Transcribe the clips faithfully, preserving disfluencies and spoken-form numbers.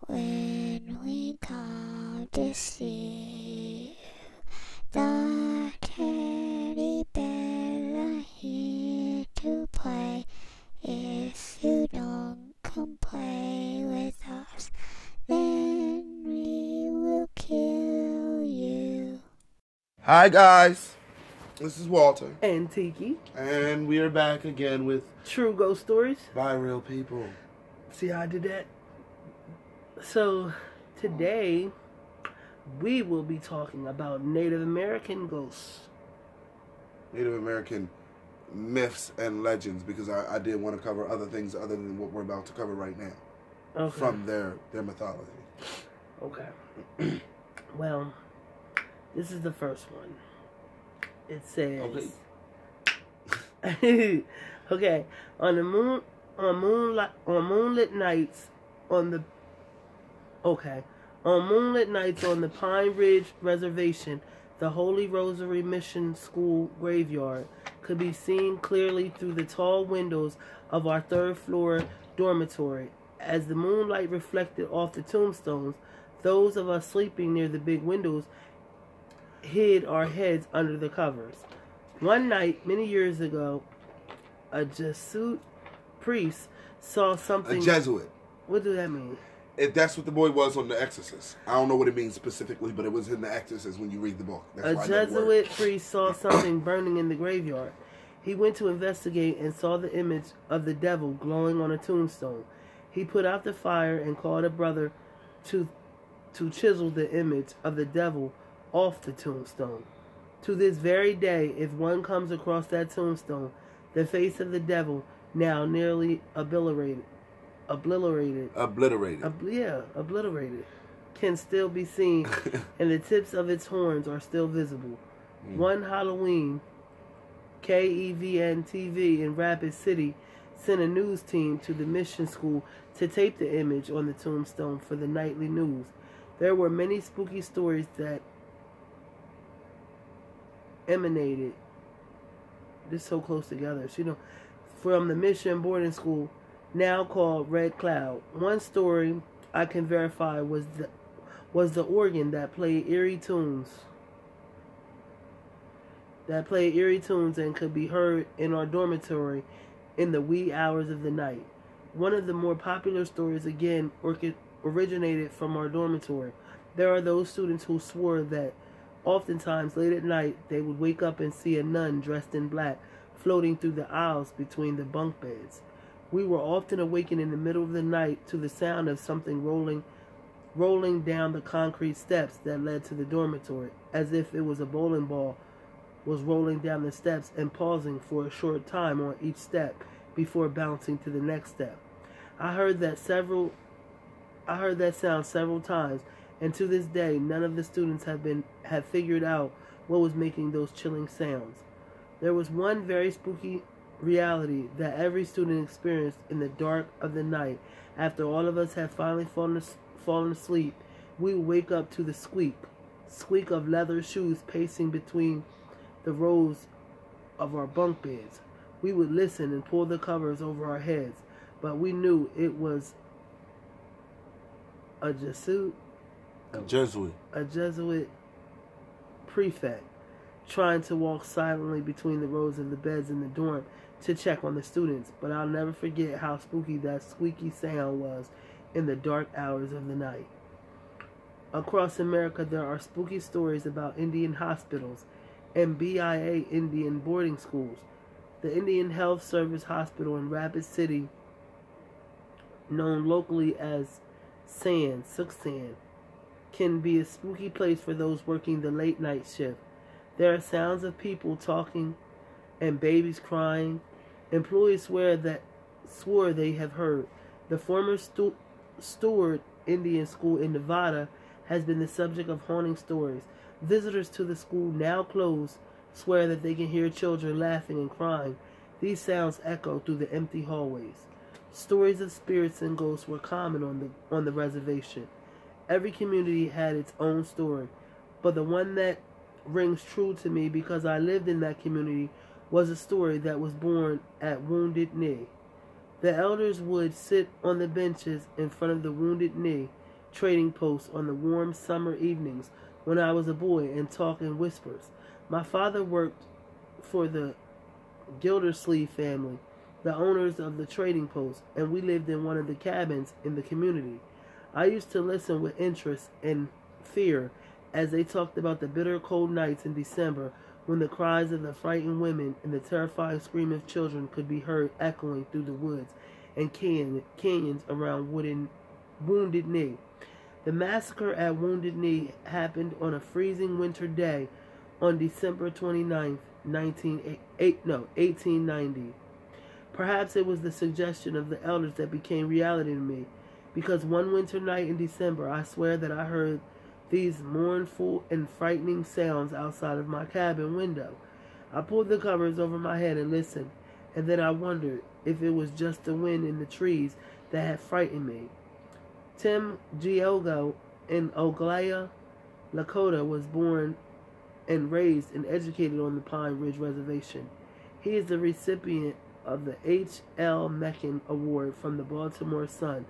when we come to see you. The teddy bears are here to play. If you don't come play with us, then we will kill you. Hi guys, this is Walter and Tiki, and we are back again with True Ghost Stories by Real People. See how I did that? So today we will be talking about Native American ghosts. Native American myths and legends, because I, I did want to cover other things other than what we're about to cover right now. Okay. From their, their mythology. Okay. Well, this is the first one. It says, okay, okay, on the moon, on moonlight, on moonlit nights, on the, okay, on moonlit nights on the Pine Ridge Reservation, the Holy Rosary Mission School graveyard could be seen clearly through the tall windows of our third floor dormitory. As the moonlight reflected off the tombstones, those of us sleeping near the big windows hid our heads under the covers. One night, many years ago, a Jesuit priest saw something. A Jesuit. What does that mean? If that's what the boy was on The Exorcist. I don't know what it means specifically, but it was in The Exorcist when you read the book. That's a why Jesuit priest saw something burning in the graveyard. He went to investigate and saw the image of the devil glowing on a tombstone. He put out the fire and called a brother to to chisel the image of the devil off the tombstone. To this very day, if one comes across that tombstone, the face of the devil, now nearly obliterated, obliterated, obliterated, ob- yeah, obliterated, can still be seen, and the tips of its horns are still visible. Mm. One Halloween, K E V N T V in Rapid City sent a news team to the mission school to tape the image on the tombstone for the nightly news. There were many spooky stories that emanated, this so close together, so, you know, from the mission boarding school, now called Red Cloud. One story I can verify was the was the organ that played eerie tunes. That played eerie tunes and could be heard in our dormitory in the wee hours of the night. One of the more popular stories again originated from our dormitory. There are those students who swore that oftentimes late at night they would wake up and see a nun dressed in black floating through the aisles between the bunk beds. We were often awakened in the middle of the night to the sound of something rolling rolling down the concrete steps that led to the dormitory, as if it was a bowling ball was rolling down the steps and pausing for a short time on each step before bouncing to the next step. I heard that several I heard that sound several times, and to this day none of the students have been have figured out what was making those chilling sounds. There was one very spooky reality that every student experienced in the dark of the night. After all of us had finally fallen, as- fallen asleep, we would wake up to the squeak, squeak of leather shoes pacing between the rows of our bunk beds. We would listen and pull the covers over our heads, but we knew it was a Jesuit, a Jesuit, a Jesuit prefect trying to walk silently between the rows of the beds in the dorm to check on the students. But I'll never forget how spooky that squeaky sound was in the dark hours of the night. Across America, there are spooky stories about Indian hospitals and B I A Indian boarding schools. The Indian Health Service Hospital in Rapid City, known locally as Sand, Suksand, can be a spooky place for those working the late night shift. There are sounds of people talking and babies crying. Employees swear that swore they have heard. The former stu- Stewart Indian School in Nevada has been the subject of haunting stories. Visitors to the school, now closed, swear that they can hear children laughing and crying. These sounds echo through the empty hallways. Stories of spirits and ghosts were common on the on the reservation. Every community had its own story, but the one that rings true to me because I lived in that community was a story that was born at Wounded Knee. The elders would sit on the benches in front of the Wounded Knee trading post on the warm summer evenings when I was a boy and talk in whispers. My father worked for the Gildersleeve family, the owners of the trading post, and we lived in one of the cabins in the community. I used to listen with interest and fear as they talked about the bitter cold nights in December when the cries of the frightened women and the terrifying scream of children could be heard echoing through the woods and canyon, canyons around Wooden, Wounded Knee. The massacre at Wounded Knee happened on a freezing winter day on December twenty-ninth, eighteen ninety. Perhaps it was the suggestion of the elders that became reality to me, because one winter night in December I swear that I heard these mournful and frightening sounds outside of my cabin window. I pulled the covers over my head and listened, and then I wondered if it was just the wind in the trees that had frightened me. Tim Giogo in Oglala, Lakota, was born and raised and educated on the Pine Ridge Reservation. He is the recipient of the H L Mencken Award from the Baltimore Sun.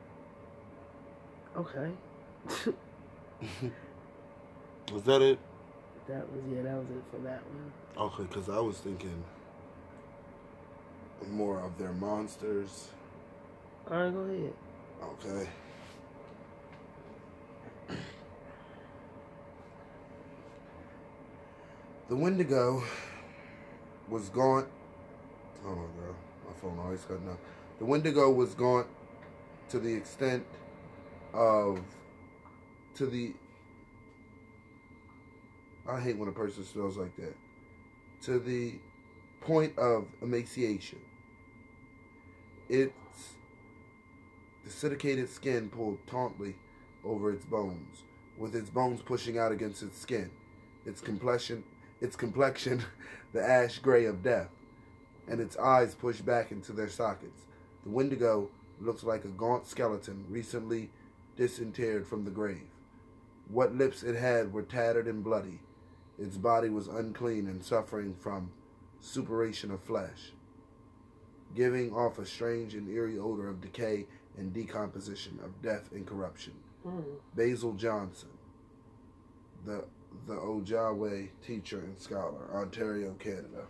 Okay. Was that it? That was, yeah, that was it for that one. Okay, because I was thinking more of their monsters. Alright, go ahead. Okay. The Wendigo was gaunt. Hold on, girl. My phone always cutting up. The Wendigo was gaunt to the extent of, to the, I hate when a person smells like that, to the point of emaciation. Its desiccated skin pulled tautly over its bones, with its bones pushing out against its skin. Its complexion, its complexion, the ash gray of death, and its eyes pushed back into their sockets. The Wendigo looked like a gaunt skeleton recently disinterred from the grave. What lips it had were tattered and bloody. Its body was unclean and suffering from suppuration of flesh, giving off a strange and eerie odor of decay and decomposition, of death and corruption. Mm. Basil Johnson, the the Ojibwe teacher and scholar, Ontario, Canada.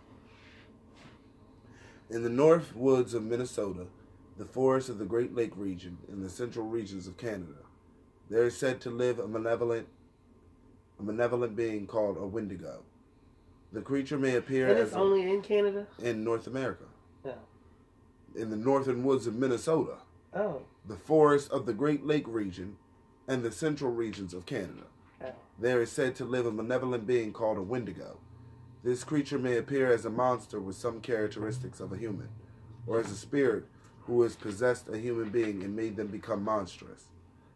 In the north woods of Minnesota, the forests of the Great Lake region, and the central regions of Canada, there is said to live a malevolent, a malevolent being called a Wendigo. The creature may appear and as it's only in Canada? in North America. No. In the northern woods of Minnesota, Oh. the forests of the Great Lake region, and the central regions of Canada, Oh. there is said to live a malevolent being called a Wendigo. This creature may appear as a monster with some characteristics of a human, or as a spirit who has possessed a human being and made them become monstrous.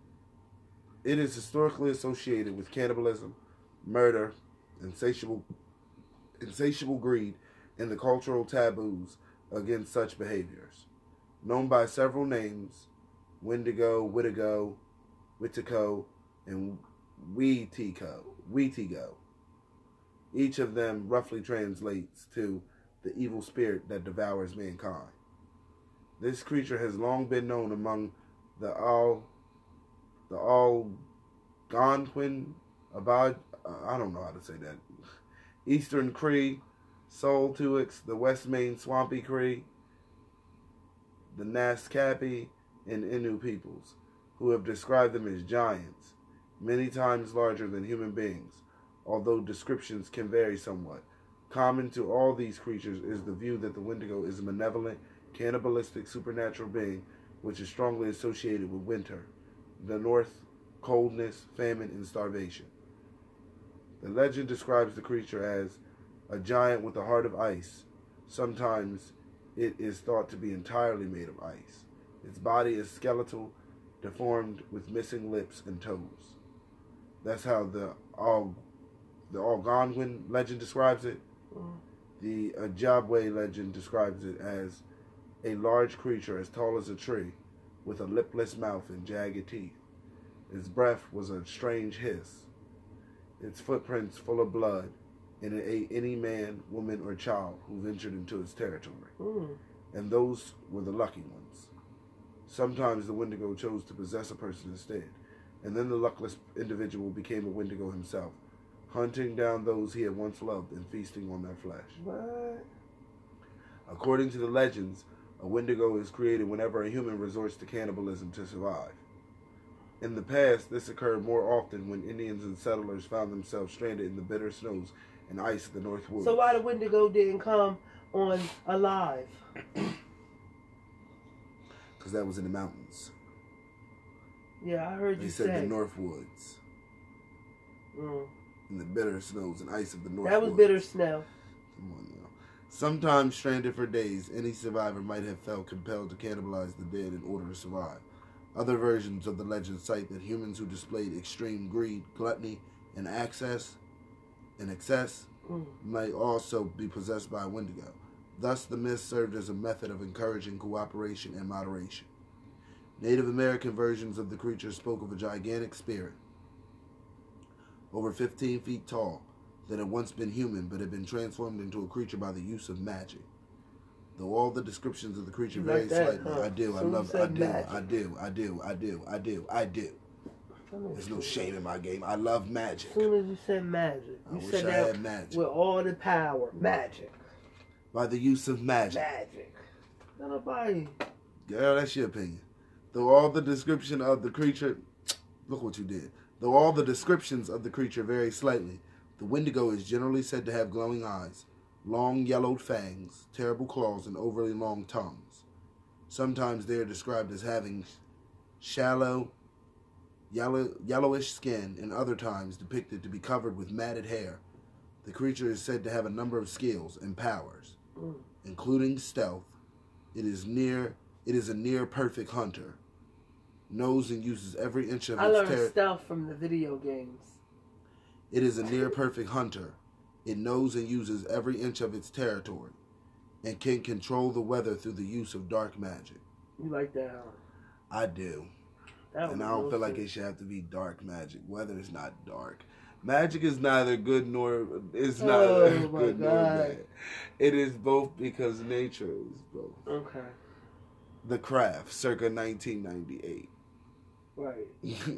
It is historically associated with cannibalism, murder, insatiable, insatiable greed, and the cultural taboos against such behaviors. Known by several names, Wendigo, Wittigo, Wittico, and Weetigo, Weetigo. Each of them roughly translates to the evil spirit that devours mankind. This creature has long been known among the all, the Algonquin, Abad, I don't know how to say that, Eastern Cree, Soltuix, the West Main Swampy Cree, the Naskapi, and Innu peoples, who have described them as giants, many times larger than human beings, although descriptions can vary somewhat. Common to all these creatures is the view that the Wendigo is a malevolent, cannibalistic, supernatural being which is strongly associated with winter, the north, coldness, famine, and starvation. The legend describes the creature as a giant with a heart of ice. Sometimes it is thought to be entirely made of ice. Its body is skeletal, deformed with missing lips and toes. That's how the Al, the Algonquin legend describes it. Mm. The Ojibwe legend describes it as a large creature as tall as a tree, with a lipless mouth and jagged teeth. Its breath was a strange hiss. Its footprints full of blood, and it ate any man, woman, or child who ventured into its territory. Mm. And those were the lucky ones. Sometimes the Wendigo chose to possess a person instead. and then the luckless individual became a Wendigo himself, hunting down those he had once loved and feasting on their flesh. What? According to the legends, a Wendigo is created whenever a human resorts to cannibalism to survive. In the past, this occurred more often when Indians and settlers found themselves stranded in the bitter snows and ice of the North Woods. So why the Wendigo didn't come on alive? Because that was in the mountains. Yeah, I heard They you said say. the North Woods. Mm. In the bitter snows and ice of the North That was Woods. bitter snow. Come on now. Sometimes stranded for days, any survivor might have felt compelled to cannibalize the dead in order to survive. Other versions of the legend cite that humans who displayed extreme greed, gluttony, and access and excess Mm. might also be possessed by a Wendigo. Thus, the myth served as a method of encouraging cooperation and moderation. Native American versions of the creature spoke of a gigantic spirit, over fifteen feet tall, that had once been human but had been transformed into a creature by the use of magic. Though all the descriptions of the creature You vary like that, slightly, huh? I do, I Soon love, you said I do, magic. I do, I do, I do, I do, I do. There's no shame in my game. I love magic. As soon as you said magic, I you wish said I that had magic. with all the power. Magic. By the use of magic. Magic. Not nobody. Girl, that's your opinion. Though all the description of the creature, look what you did. Though all the descriptions of the creature vary slightly, the Wendigo is generally said to have glowing eyes, long yellowed fangs, terrible claws, and overly long tongues. Sometimes they are described as having shallow, yellow, yellowish skin, and other times depicted to be covered with matted hair. The creature is said to have a number of skills and powers, Mm. including stealth. It is near. It is a near perfect hunter. Knows and uses every inch of I its learned territory. stealth from the video games. It is a near perfect hunter. It knows and uses every inch of its territory, and can control the weather through the use of dark magic. You like that, huh? I do, That and was I don't real feel like sick. it should have to be dark magic. Weather is not dark. Magic is neither good nor is not Oh, my good nor God. bad. It is both because nature is both. Okay. The Craft, circa nineteen ninety-eight. Right.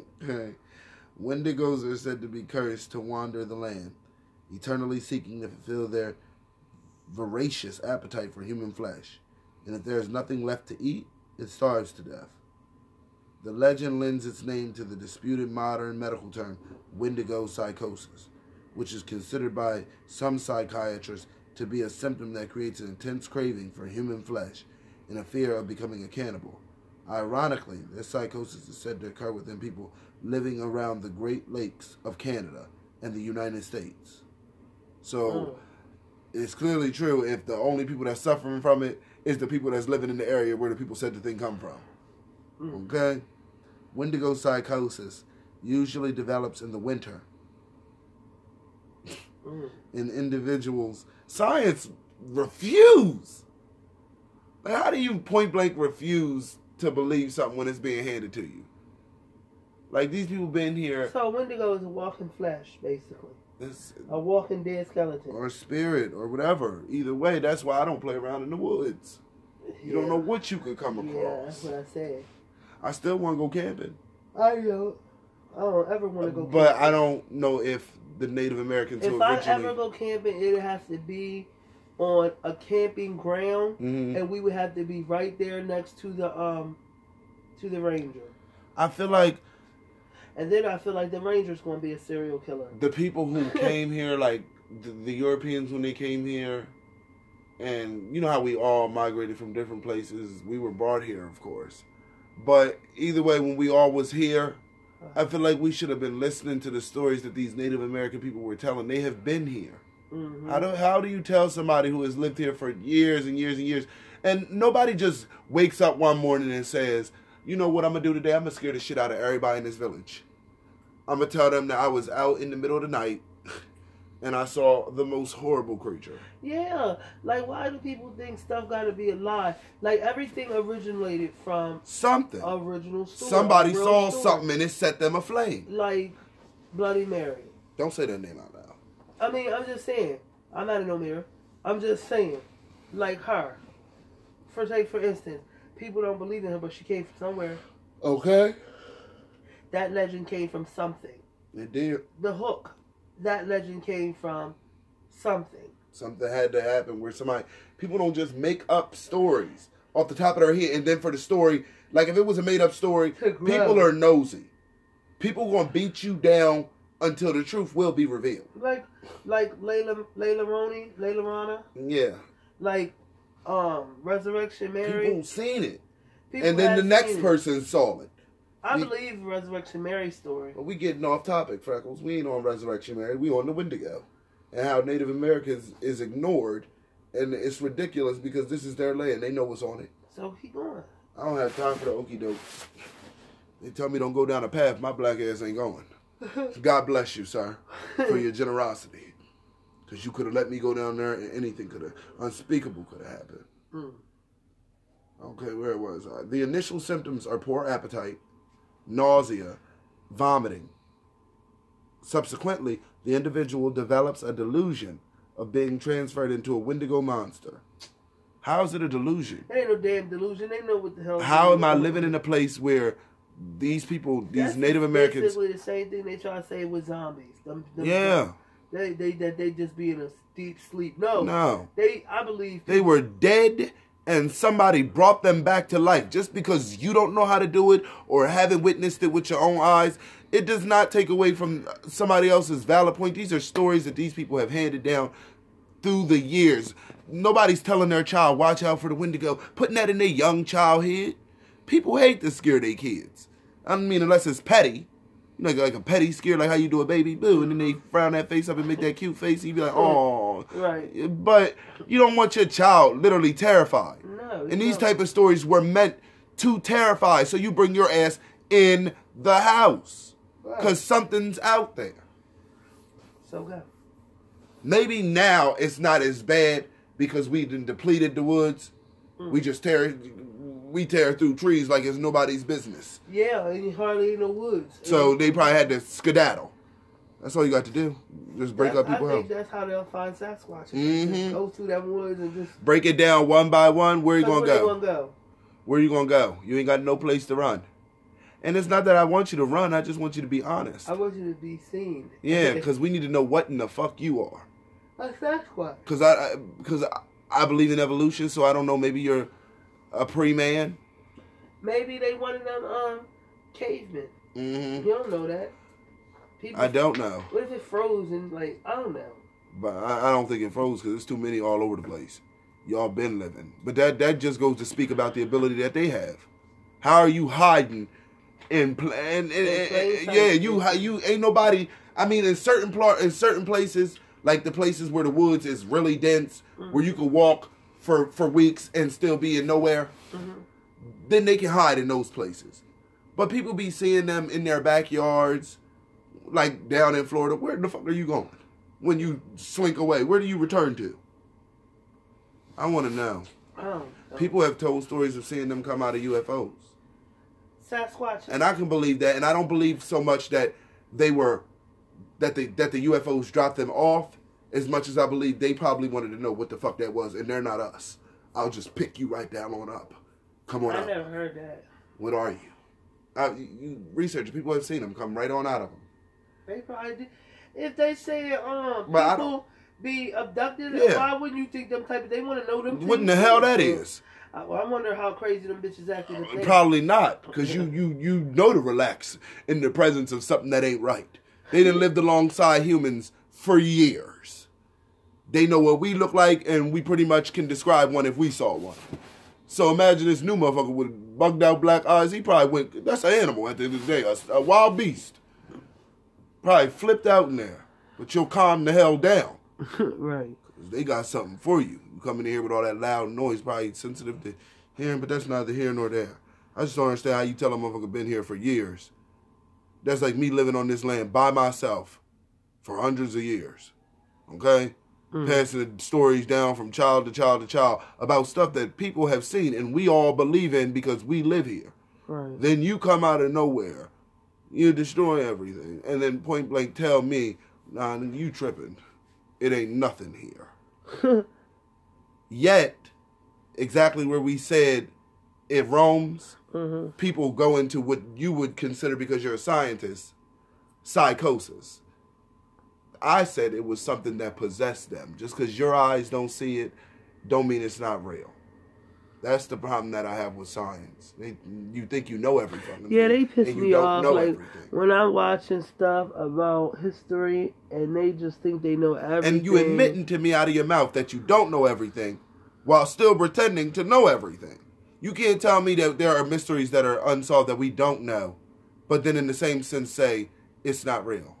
Wendigos are said to be cursed to wander the land, eternally seeking to fulfill their voracious appetite for human flesh, and if there is nothing left to eat, it starves to death. The legend lends its name to the disputed modern medical term Wendigo psychosis, which is considered by some psychiatrists to be a symptom that creates an intense craving for human flesh and a fear of becoming a cannibal. Ironically, this psychosis is said to occur within people living around the Great Lakes of Canada and the United States. So, Mm. it's clearly true if the only people that's suffering from it is the people that's living in the area where the people said the thing come from. Mm. Okay? Wendigo psychosis usually develops in the winter Mm. in individuals. Science refuse. Like, how do you point blank refuse to believe something when it's being handed to you? Like, these people been here, So Wendigo is a walking flesh, basically. this, A walking dead skeleton. or spirit, or whatever. Either way, that's why I don't play around in the woods. You don't know what you could come Yeah, that's across. what I said. I still want to go camping, I know. I don't ever want to go but camping. I don't know if the Native Americans who If I originally. ever go camping, it has to be on a camping ground, Mhm. and we would have to be right there next to the um to the ranger. I feel like And then I feel like the ranger's going to be a serial killer. the people who came here, like the, the Europeans when they came here, and you know how we all migrated from different places. We were brought here, of course. But either way, when we all was here, I feel like we should have been listening to the stories that these Native American people were telling. They have been here. Mm-hmm. How do how do you tell somebody who has lived here for years and years and years, and nobody just wakes up one morning and says, you know what I'm gonna do today? I'm gonna scare the shit out of everybody in this village. I'm gonna tell them that I was out in the middle of the night and I saw the most horrible creature. Yeah, like why do people think stuff got to be a lie? Like everything originated from Something. original story. Somebody a real saw story. something and it set them aflame. Like Bloody Mary. Don't say that name out loud. I mean, I'm just saying. I'm not in no mirror. I'm just saying, like her. For take for instance, people don't believe in her, but she came from somewhere. Okay. that legend came from something. It did. The Hook, that legend came from something. Something had to happen where somebody, people don't just make up stories off the top of their head, and then for the story, like if it was a made up story, people are nosy. People gonna beat you down until the truth will be revealed. Like, like Layla, Layla Roney, Layla Rana. Yeah. Like, um, Resurrection Mary. People seen it, People and then the next it. person saw it. I we, believe Resurrection Mary's story. But we getting off topic, Freckles. We ain't on Resurrection Mary. We on the Wendigo, and how Native Americans is ignored, and it's ridiculous because this is their land. They know what's on it. So he going. I don't have time for the okie doke. They tell me don't go down a path my black ass ain't going. God bless you, sir, for your generosity. Because you could have let me go down there and anything could have, unspeakable could have happened. Mm. Okay, where was I? The initial symptoms are poor appetite, nausea, vomiting. Subsequently, the individual develops a delusion of being transferred into a Wendigo monster. How is it a delusion? It ain't no damn delusion. They know what the hell. How am I living in a place where these people, these That's Native Americans, basically the same thing they try to say with zombies. Them, them yeah, they they that they just be in a deep sleep. No, no, they. I believe they were dead, and somebody brought them back to life. Just because you don't know how to do it or haven't witnessed it with your own eyes, it does not take away from somebody else's valid point. These are stories that these people have handed down through the years. Nobody's telling their child, watch out for the Wendigo, putting that in their young child head. People hate to scare their kids. I don't mean unless it's petty. You know, like a petty scare, like how you do a baby boo, and then they frown that face up and make that cute face, and you be like, oh. Right. But you don't want your child literally terrified. No. And these no. type of stories were meant to terrify, so you bring your ass in the house. Because right. something's out there. So go. Maybe now it's not as bad because we done depleted the woods. Mm. We just tear we tear through trees like it's nobody's business. Yeah, and hardly in the woods. So and they probably had to skedaddle. That's all you got to do. Just break up people's house. I think house. that's how they'll find Sasquatch. Mm-hmm. Just go through them woods and just break it down one by one. Where you gonna where go? Gonna go? Where you gonna go? You ain't got no place to run. And it's not that I want you to run. I just want you to be honest. I want you to be seen. Yeah, because we need to know what in the fuck you are. A Sasquatch. Because I, because I, I believe in evolution, so I don't know. Maybe you're a pre-man. Maybe they one of them um cavemen. Mm-hmm. You don't know that. People, I don't know. What if it froze and like I don't know. But I, I don't think it froze because there's too many all over the place. Y'all been living, but that that just goes to speak about the ability that they have. How are you hiding? In pl- and, and, and, and yeah, you you ain't nobody. I mean, in certain pl- in certain places, like the places where the woods is really dense, mm-hmm. where you can walk for, for weeks and still be in nowhere, mm-hmm. then they can hide in those places. But people be seeing them in their backyards, like down in Florida. Where the fuck are you going? When you slink away, where do you return to? I want to know. Oh, people have told stories of seeing them come out of U F Os. Sasquatch. And I can believe that, and I don't believe so much that they were, that the that the U F Os dropped them off, as much as I believe they probably wanted to know what the fuck that was, and they're not us. I'll just pick you right down on up. Come on I up. never heard that. What are you? Uh, you, you research, people have seen them come right on out of them. They probably did. If they say um But people be abducted, Yeah. why wouldn't you think them type of, they want to know them What in things the hell too. that is? I, well, I wonder how crazy them bitches acted. if they- Probably not, because you, you, you know to relax in the presence of something that ain't right. They done lived alongside humans for years. They know what we look like, and we pretty much can describe one if we saw one. So imagine this new motherfucker with bugged out black eyes. He probably went, that's an animal at the end of the day, a, a wild beast. Probably flipped out in there, but you'll calm the hell down. Right. They got something for you. You come in here with all that loud noise, probably sensitive to hearing, but that's neither here nor there. I just don't understand how you tell a motherfucker been here for years. That's like me living on this land by myself for hundreds of years. Okay? Mm. Passing the stories down from child to child to child about stuff that people have seen and we all believe in because we live here. Right. Then you come out of nowhere, you destroy everything, and then point blank tell me, nah, you tripping. It ain't nothing here. Yet, exactly where we said it roams, Mm-hmm. people go into what you would consider, because you're a scientist, psychosis. I said it was something that possessed them. Just because your eyes don't see it, don't mean it's not real. That's the problem that I have with science. They, you think you know everything. Yeah, they piss and you me don't off. know Like everything. when I'm watching stuff about history, and they just think they know everything. And you admitting to me out of your mouth that you don't know everything, while still pretending to know everything. You can't tell me that there are mysteries that are unsolved that we don't know, but then in the same sense say it's not real.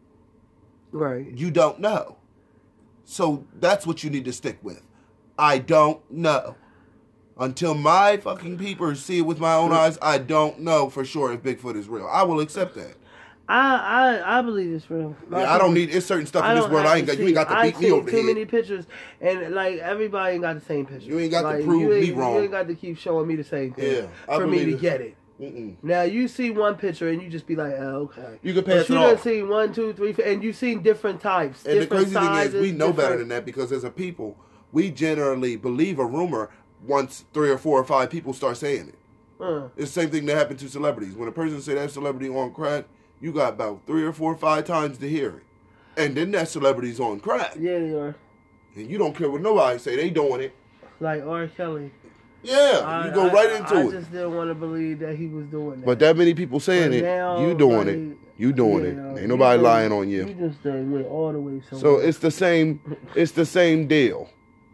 Right. You don't know. So that's what you need to stick with. I don't know. Until my fucking peepers see it with my own eyes, I don't know for sure if Bigfoot is real. I will accept that. I I, I believe it's real. Yeah, I don't need. It's certain stuff in this world I ain't got. You ain't got to beat me over the head. I see too head. many pictures, and like everybody ain't got the same picture. You ain't got like, to prove me wrong. You ain't got to keep showing me the same thing Yeah, I for me to it. get it. Mm-mm. Now you see one picture and you just be like, oh, okay. You can pass but you it done off. seen one, two, three, four, and you seen different types. And different the crazy sizes, thing is, we know better different- than that, because as a people, we generally believe a rumor once three or four or five people start saying it. Uh, It's the same thing that happened to celebrities. When a person say that celebrity on crack, you got about three or four or five times to hear it. And then that celebrity's on crack. yeah, they are. And you don't care what nobody say, they doing it. Like R. Kelly. Yeah, I, you go I, right into I it. I just didn't want to believe that he was doing that. But that many people saying But it, now, you doing like, it. You doing yeah, it. Ain't nobody you lying done- on you. You just done went all the way somewhere. So it's the same. It's the same deal.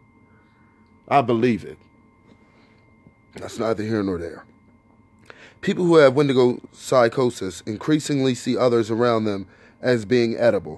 I believe it. That's neither here nor there. People who have Wendigo psychosis increasingly see others around them as being edible.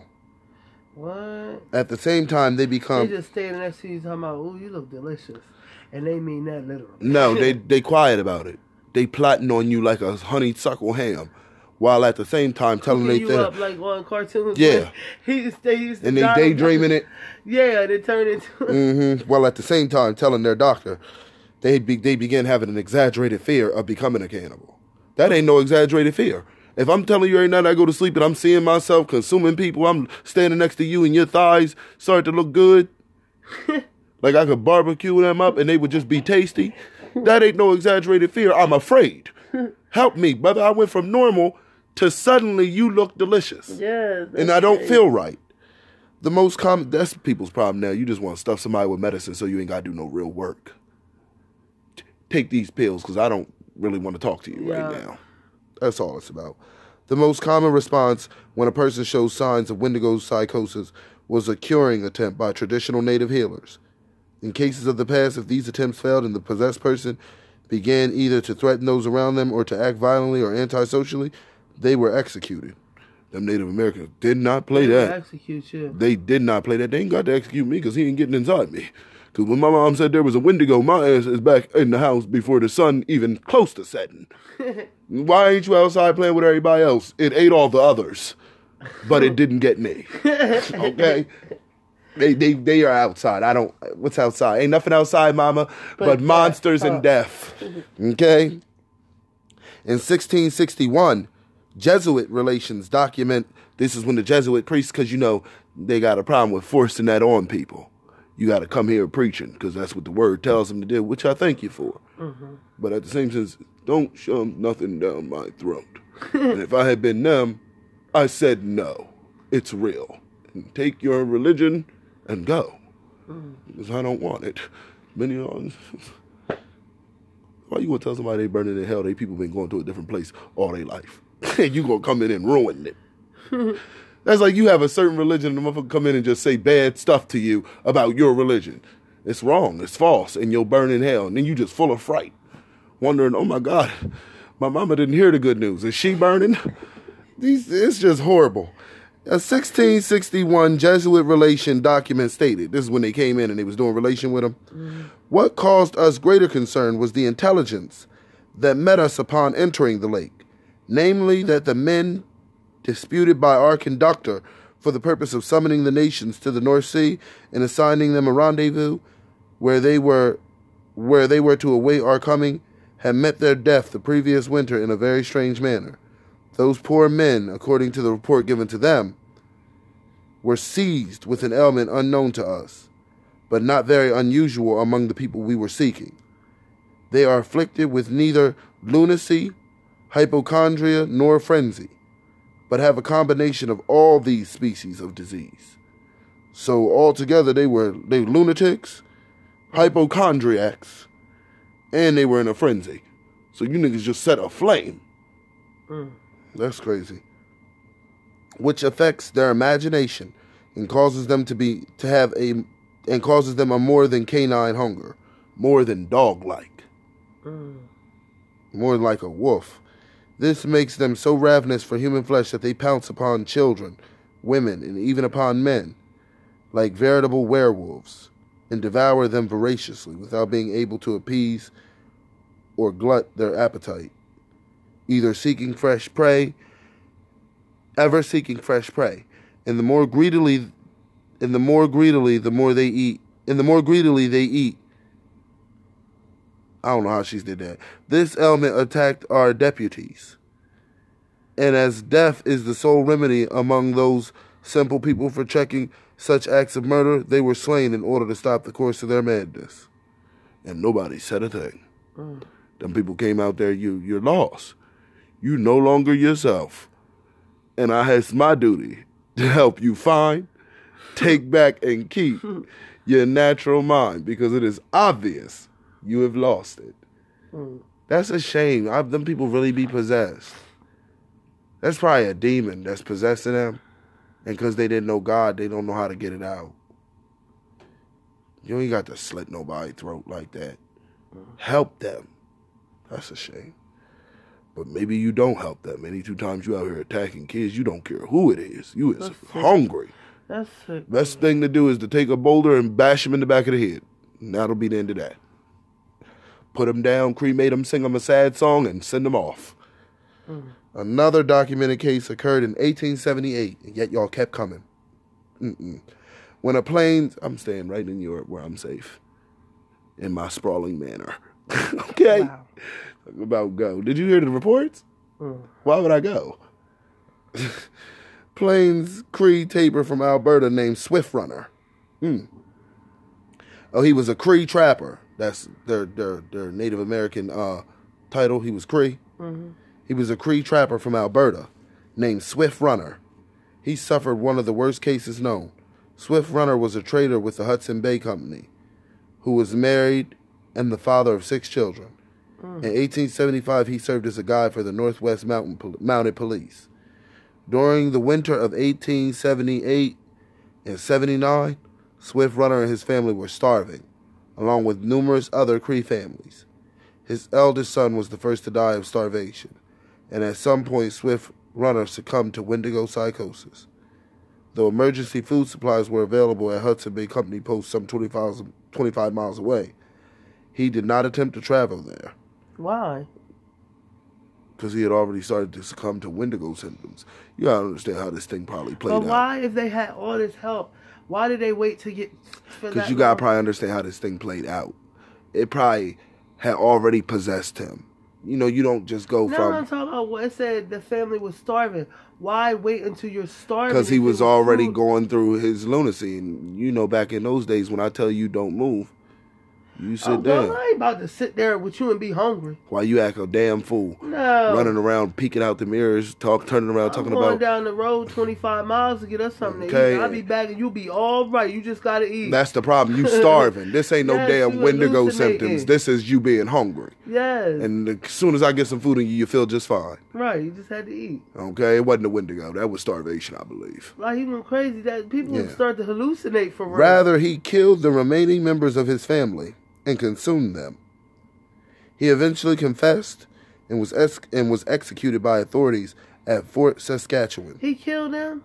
What? At the same time, they become They just standing next to you talking about, "Ooh, you look delicious," and they mean that literally. no. They they quiet about it. They plotting on you like a honeysuckle ham, while at the same time telling they you up like on cartoons. Yeah. he used to, he used to and they dial- daydreaming it. Yeah, they turn into. Mm-hmm. While at the same time telling their doctor they be, they begin having an exaggerated fear of becoming a cannibal. That ain't no exaggerated fear. If I'm telling you every night I go to sleep and I'm seeing myself consuming people, I'm standing next to you and your thighs start to look good, like I could barbecue them up and they would just be tasty, that ain't no exaggerated fear. I'm afraid. Help me, brother. I went from normal to suddenly you look delicious. Yes. And I don't feel right. The most common, that's people's problem now. You just want to stuff somebody with medicine so you ain't got to do no real work. T- take these pills because I don't really want to talk to you Yeah. right now. That's all it's about. The most common response when a person shows signs of Wendigo psychosis was a curing attempt by traditional native healers. In cases of the past, if these attempts failed and the possessed person began either to threaten those around them or to act violently or antisocially, they were executed. Them Native Americans did not play that. Execute you. They did not play that. They ain't got to execute me because he ain't getting inside me. Because when my mom said there was a Wendigo, my ass is back in the house before the sun even close to setting. Why ain't you outside playing with everybody else? It ate all the others, but it didn't get me. Okay? They they they are outside. I don't, what's outside? Ain't nothing outside, mama, but, But monsters death. and death. Okay? In sixteen sixty-one, Jesuit relations document, this is when the Jesuit priests, because you know, they got a problem with forcing that on people. You got to come here preaching because that's what the word tells them to do, which I thank you for. Mm-hmm. But at the same sense, don't shove nothing down my throat. And if I had been them, I said no. It's real. And take your religion and go. Mm-hmm. Because I don't want it. Many of why you gonna tell somebody they burning in hell? They people been going to a different place all their life. And you gonna come in and ruin it. That's like you have a certain religion and the motherfucker come in and just say bad stuff to you about your religion. It's wrong. It's false. And you'll burn in hell. And then you just full of fright. Wondering, oh my God, my mama didn't hear the good news. Is she burning? These, it's just horrible. A sixteen sixty-one Jesuit relation document stated, this is when they came in and they was doing relation with them. Mm-hmm. What caused us greater concern was the intelligence that met us upon entering the lake. Namely, that the men disputed by our conductor for the purpose of summoning the nations to the North Sea and assigning them a rendezvous where they were where they were to await our coming, had met their death the previous winter in a very strange manner. Those poor men, according to the report given to them, were seized with an ailment unknown to us, but not very unusual among the people we were seeking. They are afflicted with neither lunacy, hypochondria, nor frenzy, but have a combination of all these species of disease. So altogether, they were they lunatics, hypochondriacs, and they were in a frenzy. So you niggas just set aflame. Mm. That's crazy. Which affects their imagination and causes them to be to have a and causes them a more than canine hunger, more than dog-like, Mm. more like a wolf. This makes them so ravenous for human flesh that they pounce upon children, women, and even upon men, like veritable werewolves, and devour them voraciously without being able to appease or glut their appetite, either seeking fresh prey, ever seeking fresh prey, and the more greedily, and the more greedily, the more they eat, and the more greedily they eat. I don't know how she did that. This ailment attacked our deputies, and as death is the sole remedy among those simple people for checking such acts of murder, they were slain in order to stop the course of their madness, and nobody said a thing. Mm. Them people came out there. You, you're lost. You no longer yourself. And I has my duty to help you find, take back, and keep your natural mind, because it is obvious you have lost it. Mm. That's a shame. I, them people really be possessed. That's probably a demon that's possessing them. And because they didn't know God, they don't know how to get it out. You ain't got to slit nobody's throat like that. Help them. That's a shame. But maybe you don't help them. Any two times you out here attacking kids, you don't care who it is. You is That's hungry. That's sick. Best thing to do is to take a boulder and bash him in the back of the head. And that'll be the end of that. Put him down, cremate him, sing him a sad song, and send him off. Mm. Another documented case occurred in eighteen seventy-eight, and yet y'all kept coming. Mm-mm. When a plane, I'm staying right in Europe where I'm safe, in my sprawling manor. Okay? Wow. Talk about go. Did you hear the reports? Mm. Why would I go? Plains Cree taper from Alberta named Swift Runner. Hmm. Oh, he was a Cree trapper. That's their their their Native American uh, title. He was Cree. Mm-hmm. He was a Cree trapper from Alberta named Swift Runner. He suffered one of the worst cases known. Swift Runner was a trader with the Hudson Bay Company who was married and the father of six children. Mm. In eighteen seventy-five, he served as a guide for the Northwest Mountain Mounted Police. During the winter of eighteen seventy-eight and seventy-nine, Swift Runner and his family were starving, along with numerous other Cree families. His eldest son was the first to die of starvation, and at some point Swift Runner succumbed to Wendigo psychosis. Though emergency food supplies were available at Hudson Bay Company Post some twenty-five miles away, he did not attempt to travel there. Why? Because he had already started to succumb to Wendigo symptoms. You gotta understand how this thing probably played out. But why, if they had all this help, why did they wait to get for that? Because you gotta probably understand how this thing played out. It probably had already possessed him. You know, you don't just go no, from... No, I'm talking about what it said the family was starving. Why wait until you're starving? Because he was, was already food? going through his lunacy. And, you know, back in those days, when I tell you don't move, you sit oh, down. Well, I ain't about to sit there with you and be hungry. While you act a damn fool. No. Running around, peeking out the mirrors, talk, turning around, I'm talking going about... down the road twenty-five miles to get us something Okay. to eat. I'll be back and you'll be all right. You just got to eat. That's the problem. You starving. This ain't no Yes, damn you Wendigo hallucinating. symptoms. This is you being hungry. Yes. And as soon as I get some food in you, you feel just fine. Right. You just had to eat. Okay? It wasn't a Wendigo. That was starvation, I believe. Like, he went crazy. That people Yeah. would start to hallucinate for real. Rather, he killed the remaining members of his family and consumed them. He eventually confessed and was ex- and was executed by authorities at Fort Saskatchewan. He killed them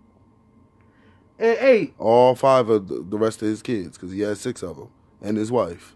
and ate. All five of the, the rest of his kids, because he had six of them, and his wife.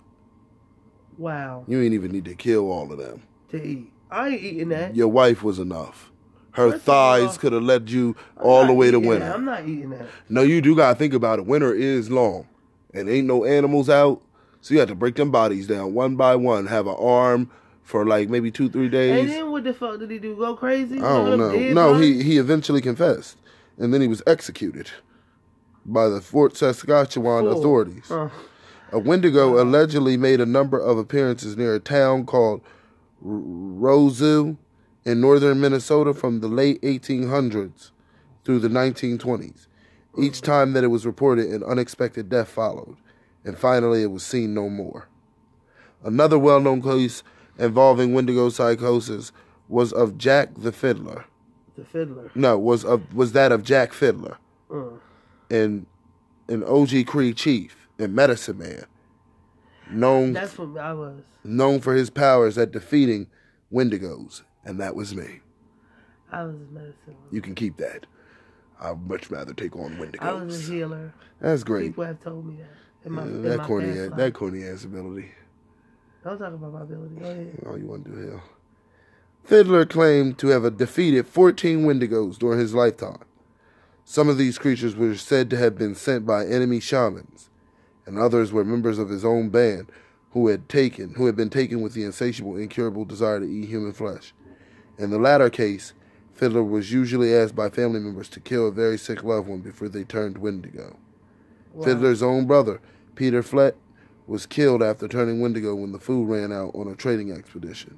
Wow. You ain't even need to kill all of them. To eat. I ain't eating that. Your wife was enough. Her First of thighs all, could have led you I'm all not the way to eating winter. that. I'm not eating that. No, you do got to think about it. Winter is long, and ain't no animals out. So you have to break them bodies down one by one, have an arm for like maybe two, three days. And then what the fuck did he do? Go crazy? I don't know. No, he, he eventually confessed, and then he was executed by the Fort Saskatchewan Cool. authorities. Uh, A Wendigo allegedly made a number of appearances near a town called R- Roseau in northern Minnesota from the late eighteen hundreds through the nineteen twenties. Each time that it was reported, an unexpected death followed, and finally it was seen no more. Another well-known case involving Wendigo psychosis was of Jack the Fiddler. The Fiddler? No, was of was that of Jack Fiddler, Uh. and an O G Cree chief and medicine man, known That's what I was. known for his powers at defeating Wendigos, and that was me. I was a medicine. You can keep that. I'd much rather take on Wendigos. I was a healer. That's great. People have told me that. In my, Uh, in that my corny, past ass, life. that corny ass ability. Don't talk about my ability. Go ahead. Oh, you want to do hell? Fiddler claimed to have defeated fourteen Wendigos during his lifetime. Some of these creatures were said to have been sent by enemy shamans, and others were members of his own band who had taken, who had been taken with the insatiable, incurable desire to eat human flesh. In the latter case, Fiddler was usually asked by family members to kill a very sick loved one before they turned Wendigo. Wow. Fiddler's own brother, Peter Flett, was killed after turning Wendigo when the food ran out on a trading expedition.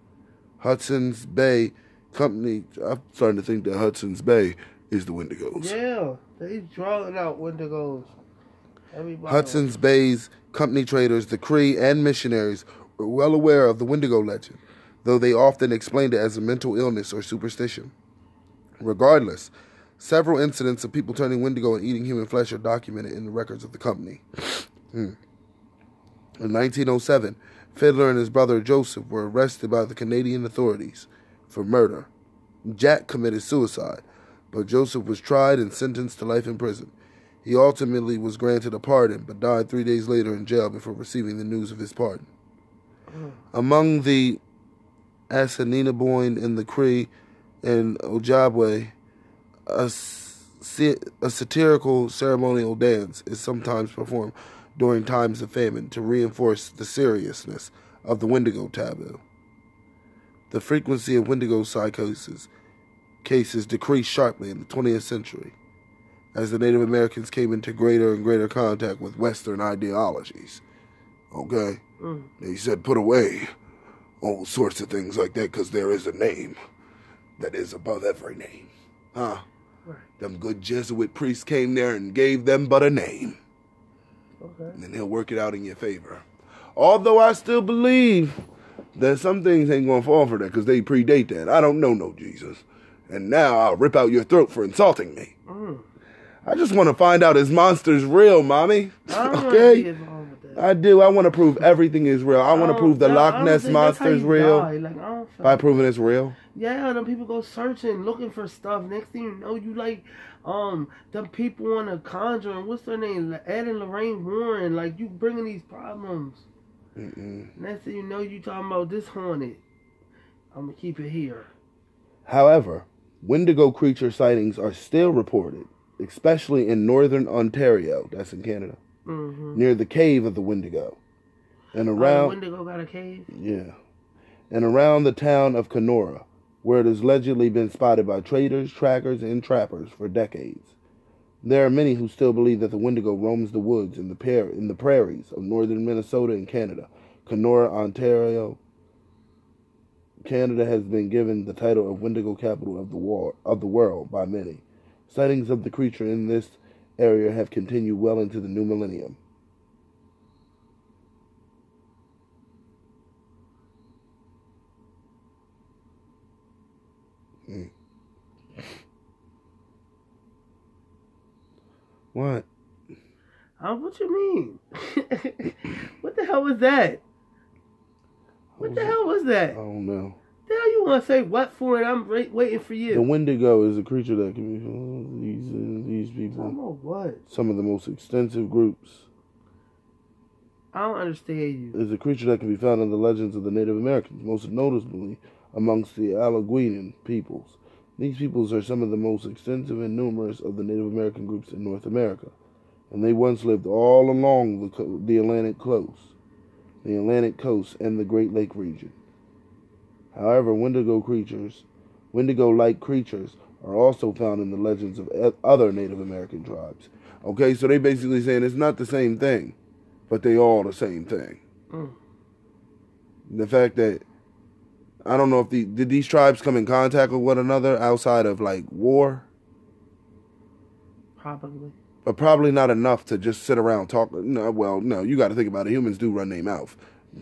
Hudson's Bay Company, I'm starting to think that Hudson's Bay is the Wendigos. Yeah, they drawing out Wendigos. Everybody. Hudson's Bay's company traders, the Cree, and missionaries were well aware of the Wendigo legend, though they often explained it as a mental illness or superstition. Regardless, several incidents of people turning Wendigo and eating human flesh are documented in the records of the company. Hmm. In nineteen oh seven, Fiddler and his brother Joseph were arrested by the Canadian authorities for murder. Jack committed suicide, but Joseph was tried and sentenced to life in prison. He ultimately was granted a pardon, but died three days later in jail before receiving the news of his pardon. Mm. Among the Assiniboine and the Cree and Ojibwe, a, a satirical ceremonial dance is sometimes performed during times of famine to reinforce the seriousness of the Wendigo taboo. The frequency of Wendigo psychosis cases decreased sharply in the twentieth century as the Native Americans came into greater and greater contact with Western ideologies. Okay? Mm. He said, put away all sorts of things like that because there is a name that is above every name. Huh? Right. Them good Jesuit priests came there and gave them but a name. Okay. And then he'll work it out in your favor. Although I still believe that some things ain't going to fall for that because they predate that. I don't know no Jesus. And now I'll rip out your throat for insulting me. Mm. I just want to find out is monsters real, Mommy? I don't okay? get involved with that. I do. I want to prove everything is real. I, I want to prove the Loch Ness Monster is real. Like, by proving it's real. Yeah, them people go searching, looking for stuff. Next thing you know, you like um them people on The Conjuring. What's their name? Ed and Lorraine Warren. Like, you bringing these problems. Mm-mm. Next thing you know, you talking about this haunted. I'm going to keep it here. However, Wendigo creature sightings are still reported, especially in northern Ontario, that's in Canada, mm-hmm. near the cave of the Wendigo. And around, oh, Wendigo got a cave? Yeah. And around the town of Kenora, where it has allegedly been spotted by traders, trackers, and trappers for decades. There are many who still believe that the Wendigo roams the woods in the, par- in the prairies of northern Minnesota and Canada. Kenora, Ontario, Canada has been given the title of Wendigo capital of the war- of the world by many. Sightings of the creature in this area have continued well into the new millennium. Mm. What? Uh, what you mean? What the hell was that? What the hell was that? I don't know. The hell you want to say what for it? I'm ra- waiting for you. The Wendigo is a creature that can be found. These uh, these people. I don't know what. Some of the most extensive groups. I don't understand you. Is a creature that can be found in the legends of the Native Americans, most noticeably amongst the Algonquian peoples. These peoples are some of the most extensive and numerous of the Native American groups in North America, and they once lived all along the, the Atlantic coast, the Atlantic coast, and the Great Lake region. However, Wendigo creatures, Wendigo-like creatures, are also found in the legends of other Native American tribes. Okay, so they basically saying it's not the same thing. but they all the same thing. Mm. The fact that I don't know if the did these tribes come in contact with one another outside of like war, Probably. but probably not enough to just sit around talk. No, well, no, you got to think about it. Humans do run their mouth,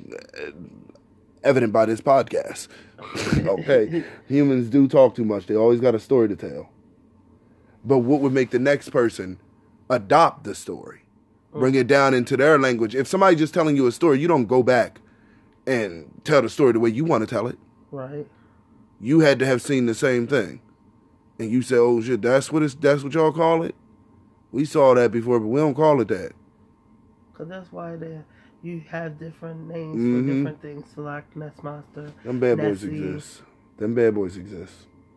evident by this podcast. Okay, humans do talk too much. They always got a story to tell. But what would make the next person adopt the story, bring it down into their language? If somebody's just telling you a story, you don't go back and tell the story the way you want to tell it. Right. You had to have seen the same thing, and you said, "Oh shit, that's what it's that's what y'all call it." We saw that before, but we don't call it that. Cause that's why they you have different names Mm-hmm. for different things. So like Nestmaster. Them bad boys Nessie. exist. Them bad boys exist.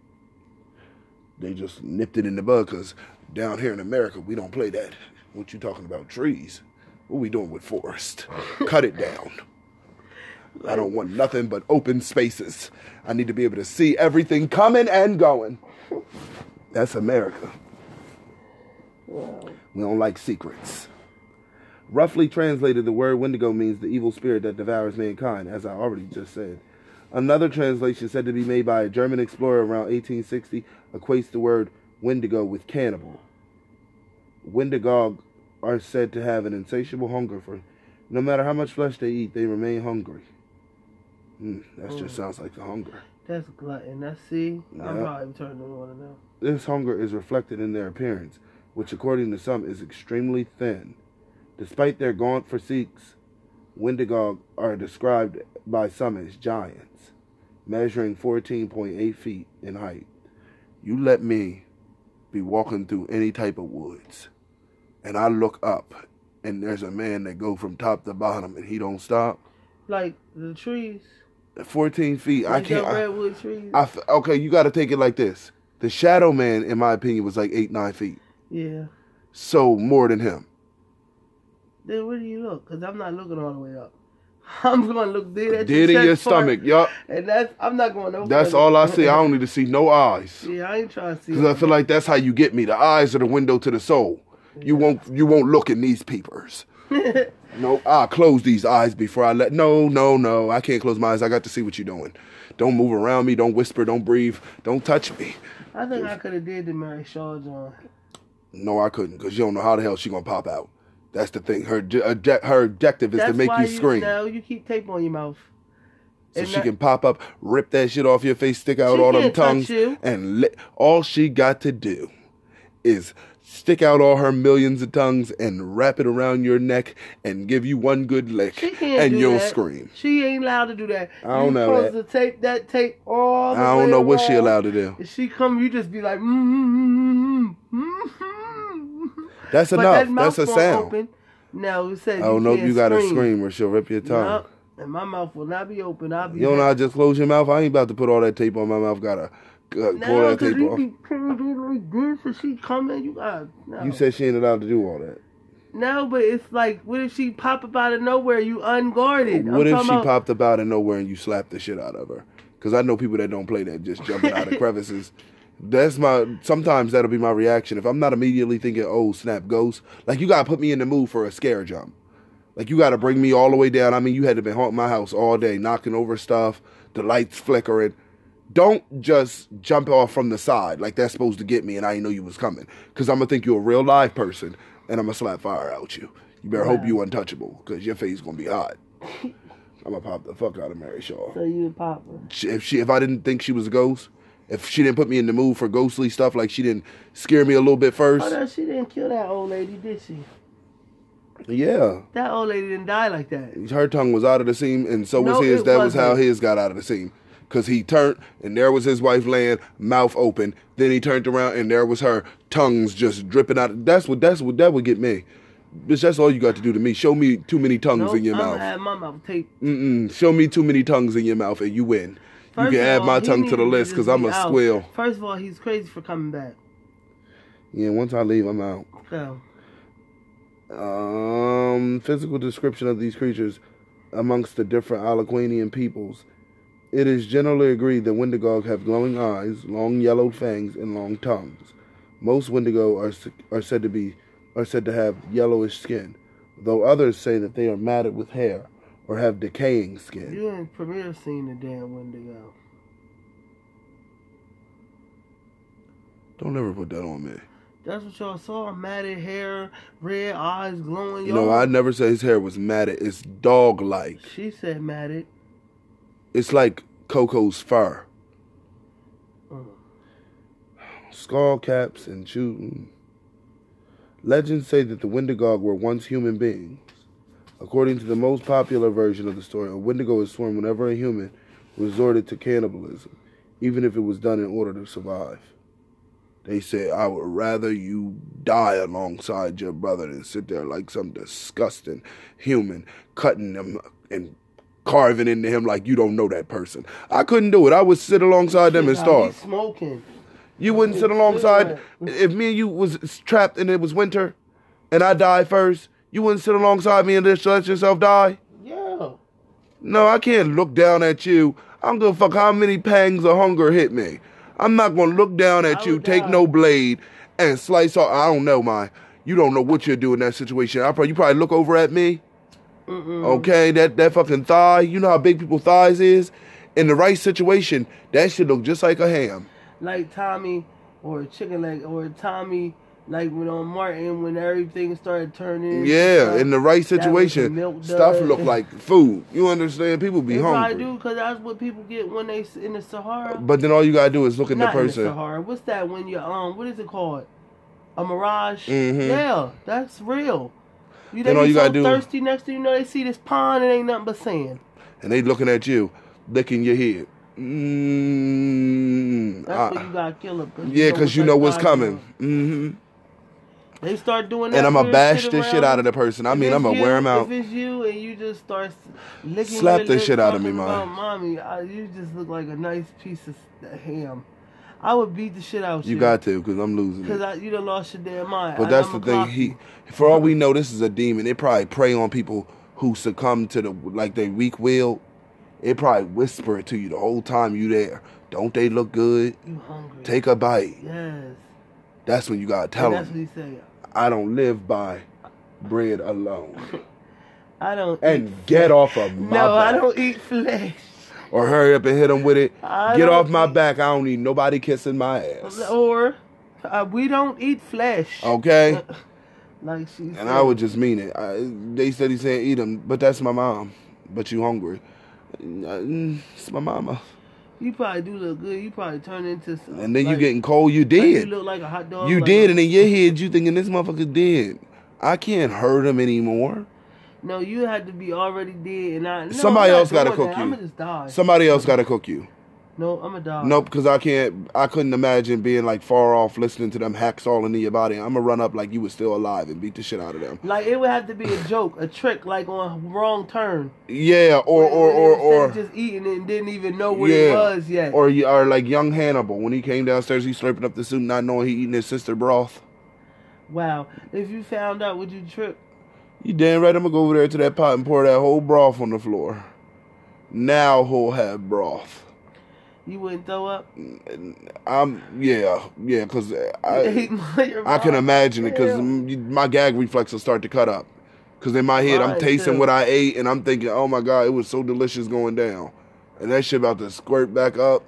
They just nipped it in the bud because down here in America, we don't play that. What you talking about? Trees. What we doing with forest? Cut it down. I don't want nothing but open spaces. I need to be able to see everything coming and going. That's America. Wow. We don't like secrets. Roughly translated, the word Wendigo means the evil spirit that devours mankind, as I already just said. Another translation said to be made by a German explorer around eighteen sixty equates the word Wendigo with cannibal. Wendigo are said to have an insatiable hunger for, no matter how much flesh they eat, they remain hungry. Mm, that just Mm. sounds like the hunger. That's glutton. That's see. I'm Yeah. probably turning to one of them. This hunger is reflected in their appearance, which according to some is extremely thin. Despite their gaunt physiques, Wendigo are described by some as giants, measuring fourteen point eight feet in height. You let me be walking through any type of woods, and I look up, and there's a man that go from top to bottom, and he don't stop. Like the trees. At fourteen feet, I Like can't. the I, redwood trees. I f- okay, you got to take it like this. The Shadow Man, in my opinion, was like eight, nine feet. yeah. So more than him. Then where do you look? Cause I'm not looking all the way up. I'm gonna look dead at Dead your in your chest part, stomach, yup. and that's I'm not going no. That's further. all I see. I don't need to see no eyes. Yeah, I ain't trying to see. Because I feel like that's how you get me. The eyes are the window to the soul. You won't you won't look in these peepers. No, I'll close these eyes before I let no, no, no. I can't close my eyes. I got to see what you're doing. Don't move around me, don't whisper, don't breathe, don't touch me. I think I could have did the Mary Shaw John. No, I couldn't, because you don't know how the hell she gonna pop out. That's the thing. Her object, her objective is That's to make why you scream. No, you keep tape on your mouth. So And she that- can pop up, rip that shit off your face, stick out She all them can't touch tongues, you. and li- all she got to do is stick out all her millions of tongues and wrap it around your neck and give you one good lick, She can't and do you'll that. scream. She ain't allowed to do that. I don't you know supposed that. to tape that tape all the I way don't know what she around. allowed to do. If she come, you just be like, mm-hmm, mm-hmm. That's But enough. that mouth That's a won't sound. Open. No, it says Oh you no, can't you gotta scream. scream or she'll rip your tongue. Yup. And my mouth will not be open. I'll be. You don't know how to just close your mouth? I ain't about to put all that tape on my mouth. Gotta uh, pull No, that because tape you off. be trying to do like this, and she coming. You got no. You said she ain't allowed to do all that. No, but it's like, what if she pop up out of nowhere? You unguarded. What I'm if talking she about, popped up out of nowhere and you slapped the shit out of her? Because I know people that don't play that, just jumping out of crevices. That's my, sometimes that'll be my reaction. If I'm not immediately thinking, oh, snap, ghost. Like, you got to put me in the mood for a scare jump. Like, you got to bring me all the way down. I mean, you had to be haunting my house all day, knocking over stuff, the lights flickering. Don't just jump off from the side like that's supposed to get me and I didn't know you was coming. Because I'm going to think you're a real live person and I'm going to slap fire out you. You better Wow. hope you untouchable because your face going to be hot. I'm going to pop the fuck out of Mary Shaw. So you a popper. She- If she, if I didn't think she was a ghost, if she didn't put me in the mood for ghostly stuff, like she didn't scare me a little bit first, Oh no, she didn't kill that old lady, did she? yeah, That old lady didn't die like that. her tongue was out of the seam, and so was No, his. it That was how wasn't. his got out of the seam, because he turned, and there was his wife laying, mouth open. Then he turned around, and there was her tongues just dripping out. That's what. That's what. That would get me. Bitch, that's all you got to do to me. Show me too many tongues Nope, in your I'm mouth. gonna have my mouth taped. Mm-mm. Show me too many tongues in your mouth, and you win. First you can of add all, my he tongue to the needed list, just because I'm be a out. squeal. First of all, he's crazy for coming back. Yeah, once I leave, I'm out. So, Um, physical description of these creatures amongst the different Alaquanian peoples. It is generally agreed that Wendigo have glowing eyes, long yellow fangs, and long tongues. Most Wendigo are are said to be are said to have yellowish skin. though others say that they are matted with hair or have decaying skin. You and Premier seen the damn Wendigo. Don't ever put that on me. That's what y'all saw. Matted hair, red eyes, glowing. You know, I never said his hair was matted. It's dog-like. She said matted. It's like Coco's fur. Mm. Skull caps and shooting. Legends say that the Wendigo were once human beings. According to the most popular version of the story, a Wendigo is sworn whenever a human resorted to cannibalism, even if it was done in order to survive. They say, I would rather you die alongside your brother than sit there like some disgusting human, cutting him and carving into him like you don't know that person. I couldn't do it. I would sit alongside them and starve. Smoking. You wouldn't sit alongside, if me and you was trapped and it was winter and I died first, you wouldn't sit alongside me and just let yourself die? Yeah. No, I can't look down at you. I don't give a fuck how many pangs of hunger hit me. I'm not going to look down at you, take no blade, and slice off. I don't know, my. You don't know what you'll do in that situation. I probably, you probably look over at me. Mm-mm. Okay, that, that fucking thigh. You know how big people's thighs is? In the right situation, that should look just like a ham. Like Tommy, or a chicken leg, or Tommy, like when on Martin, when everything started turning. Yeah, stuff, in the right situation, stuff look like food. You understand? People be they hungry. I do, because that's what people get when they in the Sahara. But then all you gotta do is look at the Not person. In the Sahara. What's that when you um? What is it called? A mirage. Mm-hmm. Yeah, that's real. You then they all be you so gotta do, thirsty. Next thing you know, they see this pond and ain't nothing but sand. And they looking at you, licking your head. Mm, That's I, what you gotta kill them. Yeah, because you know what's coming. Mm-hmm. They start doing that. And I'm going to bash shit this around. shit out of the person. I If mean, I'm going to wear him out. If it's you and you just start licking Slap your this lips shit out of me, talking man. about Mommy, I, you just look like a nice piece of ham. I would beat the shit out you. You you. got to, because I'm losing Because it. you done lost your damn mind. But I, that's I'm the thing. He, for all we know, this is a demon. It probably prey on people who succumb to the, like, they weak will. It probably whisper it to you the whole time you there. Don't they look good? You hungry. Take a bite. Yes. That's when you got to tell and them. that's what he say. I don't live by bread alone. I don't And eat get flesh. off of my No, back. I don't eat flesh. Or hurry up and hit them with it. I Get don't off my eat- back. I don't need nobody kissing my ass. Or uh, we don't eat flesh. Okay? Like she said. And I would just mean it. I, they said he said eat them, but that's my mom. But you hungry. Uh, It's my mama. You probably do look good. You probably turn into some. And then like, you getting cold. You like did. you look like a hot dog. You like did, a- and in your head you thinking this motherfucker dead. I can't hurt him anymore. No, you had to be already dead, and I. No, Somebody I'm not else gotta doing cook that. you. I'ma just die. Somebody else got to cook you. No, I'm a die. Nope, because I can't. I couldn't imagine being like far off, listening to them hacks all into your body. I'm gonna run up like you was still alive and beat the shit out of them. Like it would have to be a joke, a trick, like on Wrong Turn. Yeah, or Where- or where they or was or just eating it and didn't even know what yeah, it was yet. or you are like young Hannibal when he came downstairs. He slurping up the soup, not knowing he eating his sister broth. Wow, if you found out, would you trip? You damn right. I'm gonna go over there to that pot and pour that whole broth on the floor. Now he'll have broth. You wouldn't throw up. I'm yeah yeah because I Your I can mom. imagine it because Ew. my gag reflex will start to cut up. Because in my head I'm Mine tasting too. what I ate and I'm thinking, oh my god, it was so delicious going down, and that shit about to squirt back up.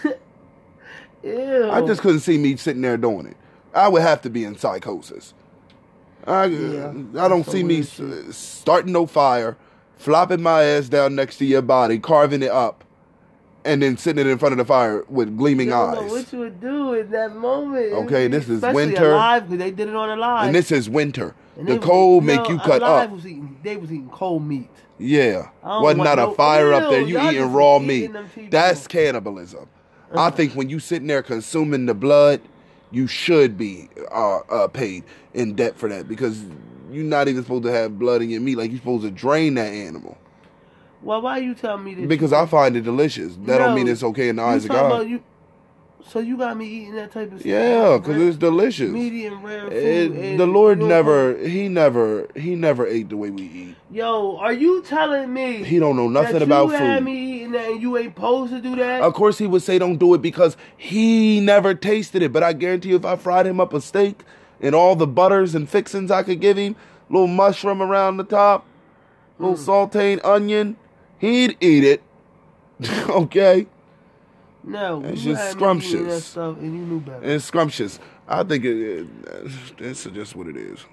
Ew. I just couldn't see me sitting there doing it. I would have to be in psychosis. I Yeah, I don't that's see some me weird s- shit. starting no fire, flopping my ass down next to your body, carving it up, and then sitting it in front of the fire with gleaming You don't eyes. know what you would do in that moment. Okay, this is Especially winter. Alive, because they did it on Alive. And this is winter. And The they was- cold you make know, you cut Alive up. Was eating, they was eating cold meat. Yeah. I don't Wasn't want not a no- fire up there. Ew, You y'all eating just raw eating meat. them people. That's cannibalism. I think when you sitting there consuming the blood, you should be uh, uh, paid in debt for that because you're not even supposed to have blood in your meat. Like you're supposed to drain that animal. Well, why you tell me this? Because I find it delicious. That don't mean it's okay in the eyes of God. You, so you got me eating that type of stuff? Yeah, because it's delicious. medium rare food. It, and the Lord you- never, he never, he never ate the way we eat. Yo, are you telling me He don't know nothing that about you had food. me eating that and you ain't supposed to do that? Of course, he would say don't do it because he never tasted it. But I guarantee you, if I fried him up a steak and all the butters and fixings I could give him, little mushroom around the top, little Mm. sauteed onion, he'd eat it. Okay? No, It's you just had me eating that scrumptious. stuff and you knew better. It's scrumptious. I think it, it, it's just what it is.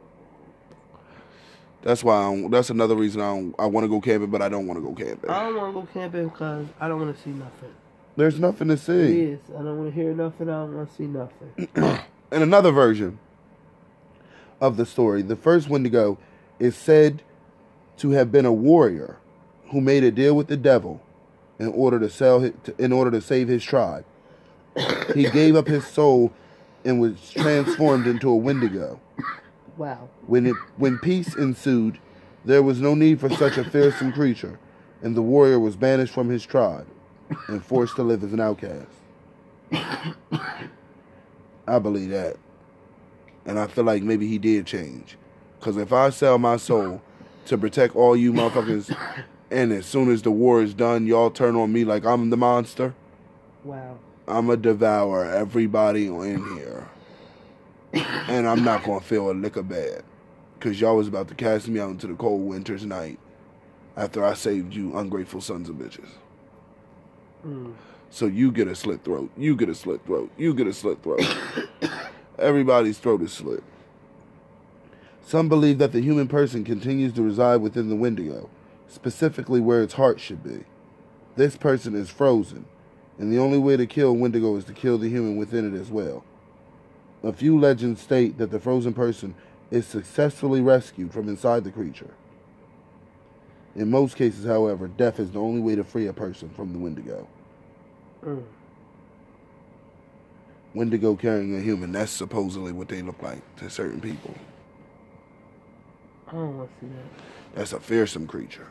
That's why I don't, that's another reason I don't, I want to go camping, but I don't want to go camping. I don't want to go camping because I don't want to see nothing. There's nothing to It see. is. I don't want to hear nothing. I don't want to see nothing. In another version of the story, the first Wendigo is said to have been a warrior who made a deal with the devil in order to sell his, in order to save his tribe. He gave up his soul and was transformed into a Wendigo. Wow. When it when peace ensued, there was no need for such a fearsome creature, and the warrior was banished from his tribe and forced to live as an outcast. I believe that. And I feel like maybe he did change. Because if I sell my soul to protect all you motherfuckers, and as soon as the war is done, y'all turn on me like I'm the monster, Wow. I'm going to devour everybody in here. And I'm not going to feel a lick of bad. Because y'all was about to cast me out into the cold winter's night after I saved you ungrateful sons of bitches. Mm. So you get a slit throat. You get a slit throat. You get a slit throat. Everybody's throat is slit. Some believe that the human person continues to reside within the Wendigo, specifically where its heart should be. This person is frozen, and the only way to kill Wendigo is to kill the human within it as well. A few legends state that the frozen person is successfully rescued from inside the creature. In most cases, however, death is the only way to free a person from the Wendigo. Mm. Wendigo carrying a human, that's supposedly what they look like to certain people. I don't want to see that. That's a fearsome creature.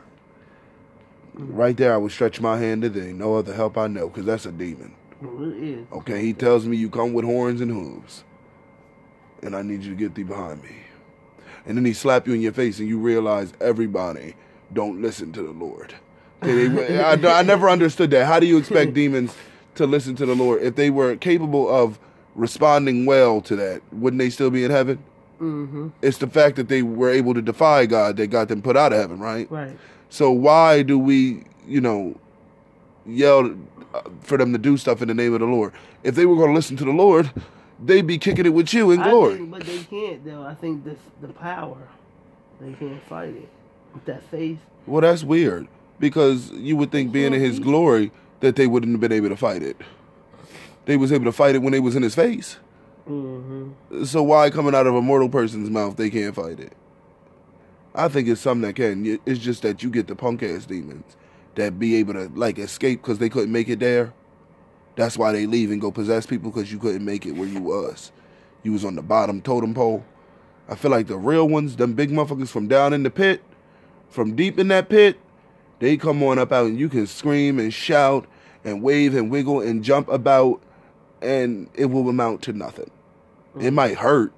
Right there, I would stretch my hand to thee. No other help I know, because that's a demon. Well, it is. Okay, he tells me you come with horns and hooves, and I need you to get thee behind me. And then he slap you in your face, and you realize everybody don't listen to the Lord. Okay, they, I, I never understood that. How do you expect demons to listen to the Lord? If they were capable of responding well to that, wouldn't they still be in heaven? Mm-hmm. It's the fact that they were able to defy God that got them put out of heaven, right? Right. So why do we, you know, yell for them to do stuff in the name of the Lord? If they were going to listen to the Lord, they'd be kicking it with you in I glory. think, but they can't, though. I think this the power. They can't fight it. With that faith. Well, that's weird, because you would think being in his glory that they wouldn't have been able to fight it. They was able to fight it when they was in his face. Mm-hmm. So why coming out of a mortal person's mouth they can't fight it? I think it's something that can. It's just that you get the punk ass demons that be able to like escape because they couldn't make it there. That's why they leave and go possess people, because you couldn't make it where you was. You was on the bottom totem pole. I feel like the real ones, them big motherfuckers from down in the pit, from deep in that pit, they come on up out and you can scream and shout and wave and wiggle and jump about, and it will amount to nothing. It might hurt,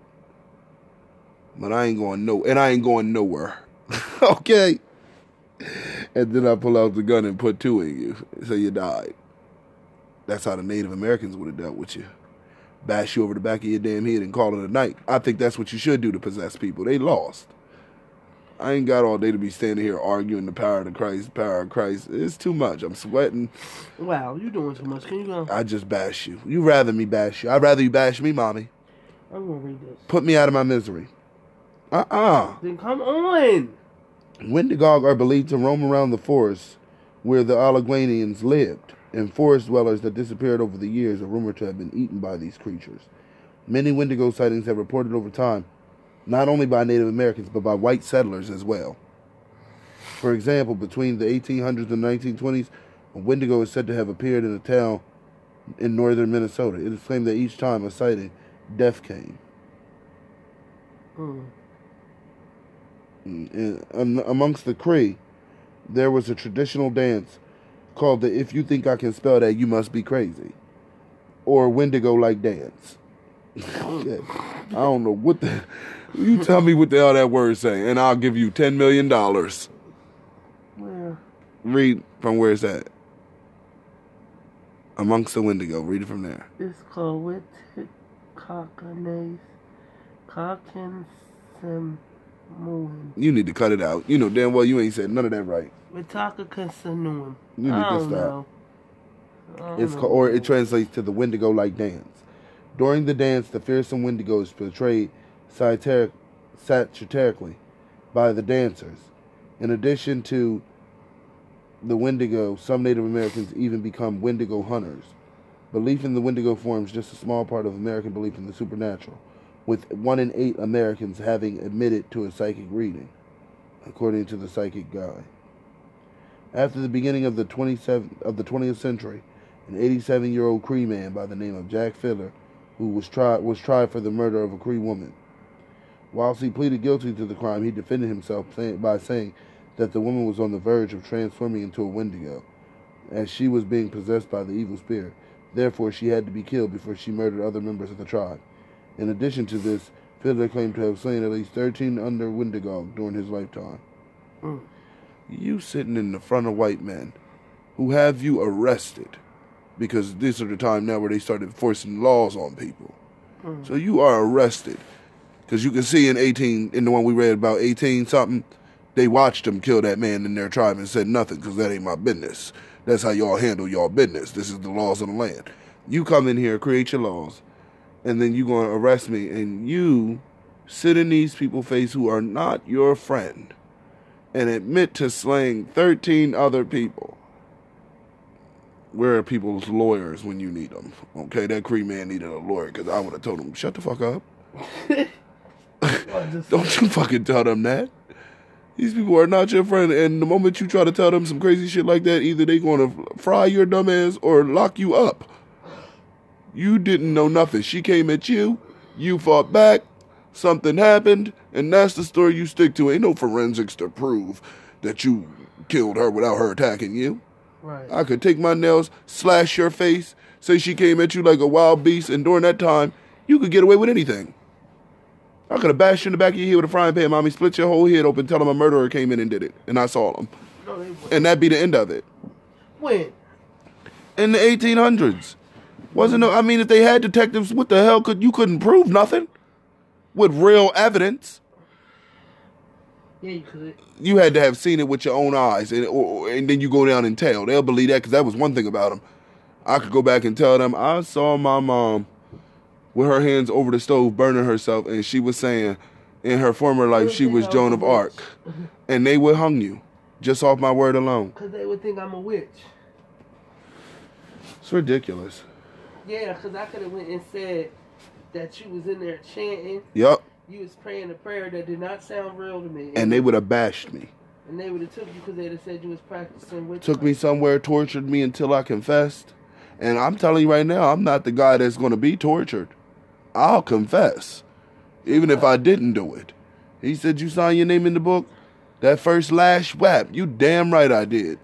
but I ain't going no, and I ain't going nowhere. Okay? And then I pull out the gun and put two in you, so you died. That's how the Native Americans would have dealt with you. Bash you over the back of your damn head and call it a night. I think that's what you should do to possess people. They lost. I ain't got all day to be standing here arguing the power of Christ, the power of Christ. It's too much. I'm sweating. Wow, you doing too much. Can you go? I just bash you. You rather me bash you. I'd rather you bash me, mommy. I'm gonna read this. Put me out of my misery. Uh-uh. Then come on. Wendigo are believed to roam around the forest where the Alleghenians lived, and forest dwellers that disappeared over the years are rumored to have been eaten by these creatures. Many Wendigo sightings have reported over time, not only by Native Americans, but by white settlers as well. For example, between the eighteen hundreds and nineteen twenties, a Wendigo is said to have appeared in a town in northern Minnesota. It is claimed that each time a sighting, death came. Mm. In, um, amongst the Cree, there was a traditional dance called the "If You Think I Can Spell That, You Must Be Crazy," or Wendigo-like dance. Okay. I don't know what the... You tell me what the hell that word say, and I'll give you ten million dollars. Where? Read from where it's at. Amongst the Wendigo. Read it from there. It's called Wittit Cockanace Cockinsem Moving. You need to cut it out. You know damn well you ain't said none of that right. Wataka Kasanuim. You need I to don't stop. know. I don't It's know. called, or it translates to the Wendigo-like dance. During the dance, the fearsome Wendigo is portrayed satir- satirically by the dancers. In addition to the Wendigo, some Native Americans even become Wendigo hunters. Belief in the Wendigo forms just a small part of American belief in the supernatural, with one in eight Americans having admitted to a psychic reading, according to the Psychic Guide. After the beginning of the twenty-seventh of the twentieth century, an eighty-seven-year-old Cree man by the name of Jack Filler, who was tried was tried for the murder of a Cree woman. Whilst he pleaded guilty to the crime, he defended himself by saying that the woman was on the verge of transforming into a Wendigo, as she was being possessed by the evil spirit. Therefore, she had to be killed before she murdered other members of the tribe. In addition to this, Fiddler claimed to have slain at least thirteen under Wendigo during his lifetime. Mm. You sitting in the front of white men who have you arrested, because this is the time now where they started forcing laws on people. Mm. So you are arrested. Because you can see in eighteen, in the one we read about eighteen something, they watched them kill that man in their tribe and said nothing, because that ain't my business. That's how y'all handle y'all business. This is the laws of the land. You come in here, create your laws, and then you going to arrest me, and you sit in these people's face who are not your friend and admit to slaying thirteen other people. Where are people's lawyers when you need them? Okay, that Cree man needed a lawyer, because I would have told him, shut the fuck up. Don't you fucking tell them that. These people are not your friend, and the moment you try to tell them some crazy shit like that, either they going to fry your dumb ass or lock you up. You didn't know nothing. She came at you, you fought back, something happened, and that's the story you stick to. Ain't no forensics to prove that you killed her without her attacking you. Right. I could take my nails, slash your face, say she came at you like a wild beast, and during that time, you could get away with anything. I could have bashed you in the back of your head with a frying pan, mommy, split your whole head open, tell them a murderer came in and did it, and I saw them. No, they wouldn't. And that'd be the end of it. When? In the eighteen hundreds. Wasn't no, I mean, if they had detectives, what the hell could, you couldn't prove nothing with real evidence. Yeah, you could. You had to have seen it with your own eyes, and, or, and then you go down and tell. They'll believe that, because that was one thing about them. I could go back and tell them, I saw my mom with her hands over the stove burning herself, and she was saying in her former life she was Joan of Arc. And they would hung you, just off my word alone. Because they would think I'm a witch. It's ridiculous. Yeah, because I could have went and said that you was in there chanting. Yup. You was praying a prayer that did not sound real to me. And they would have bashed me. And they would have took you because they'd have said you was practicing witchcraft. Took me somewhere, tortured me until I confessed. And I'm telling you right now, I'm not the guy that's going to be tortured. I'll confess, even if I didn't do it. He said, you sign your name in the book? That first lash, whap, you damn right I did.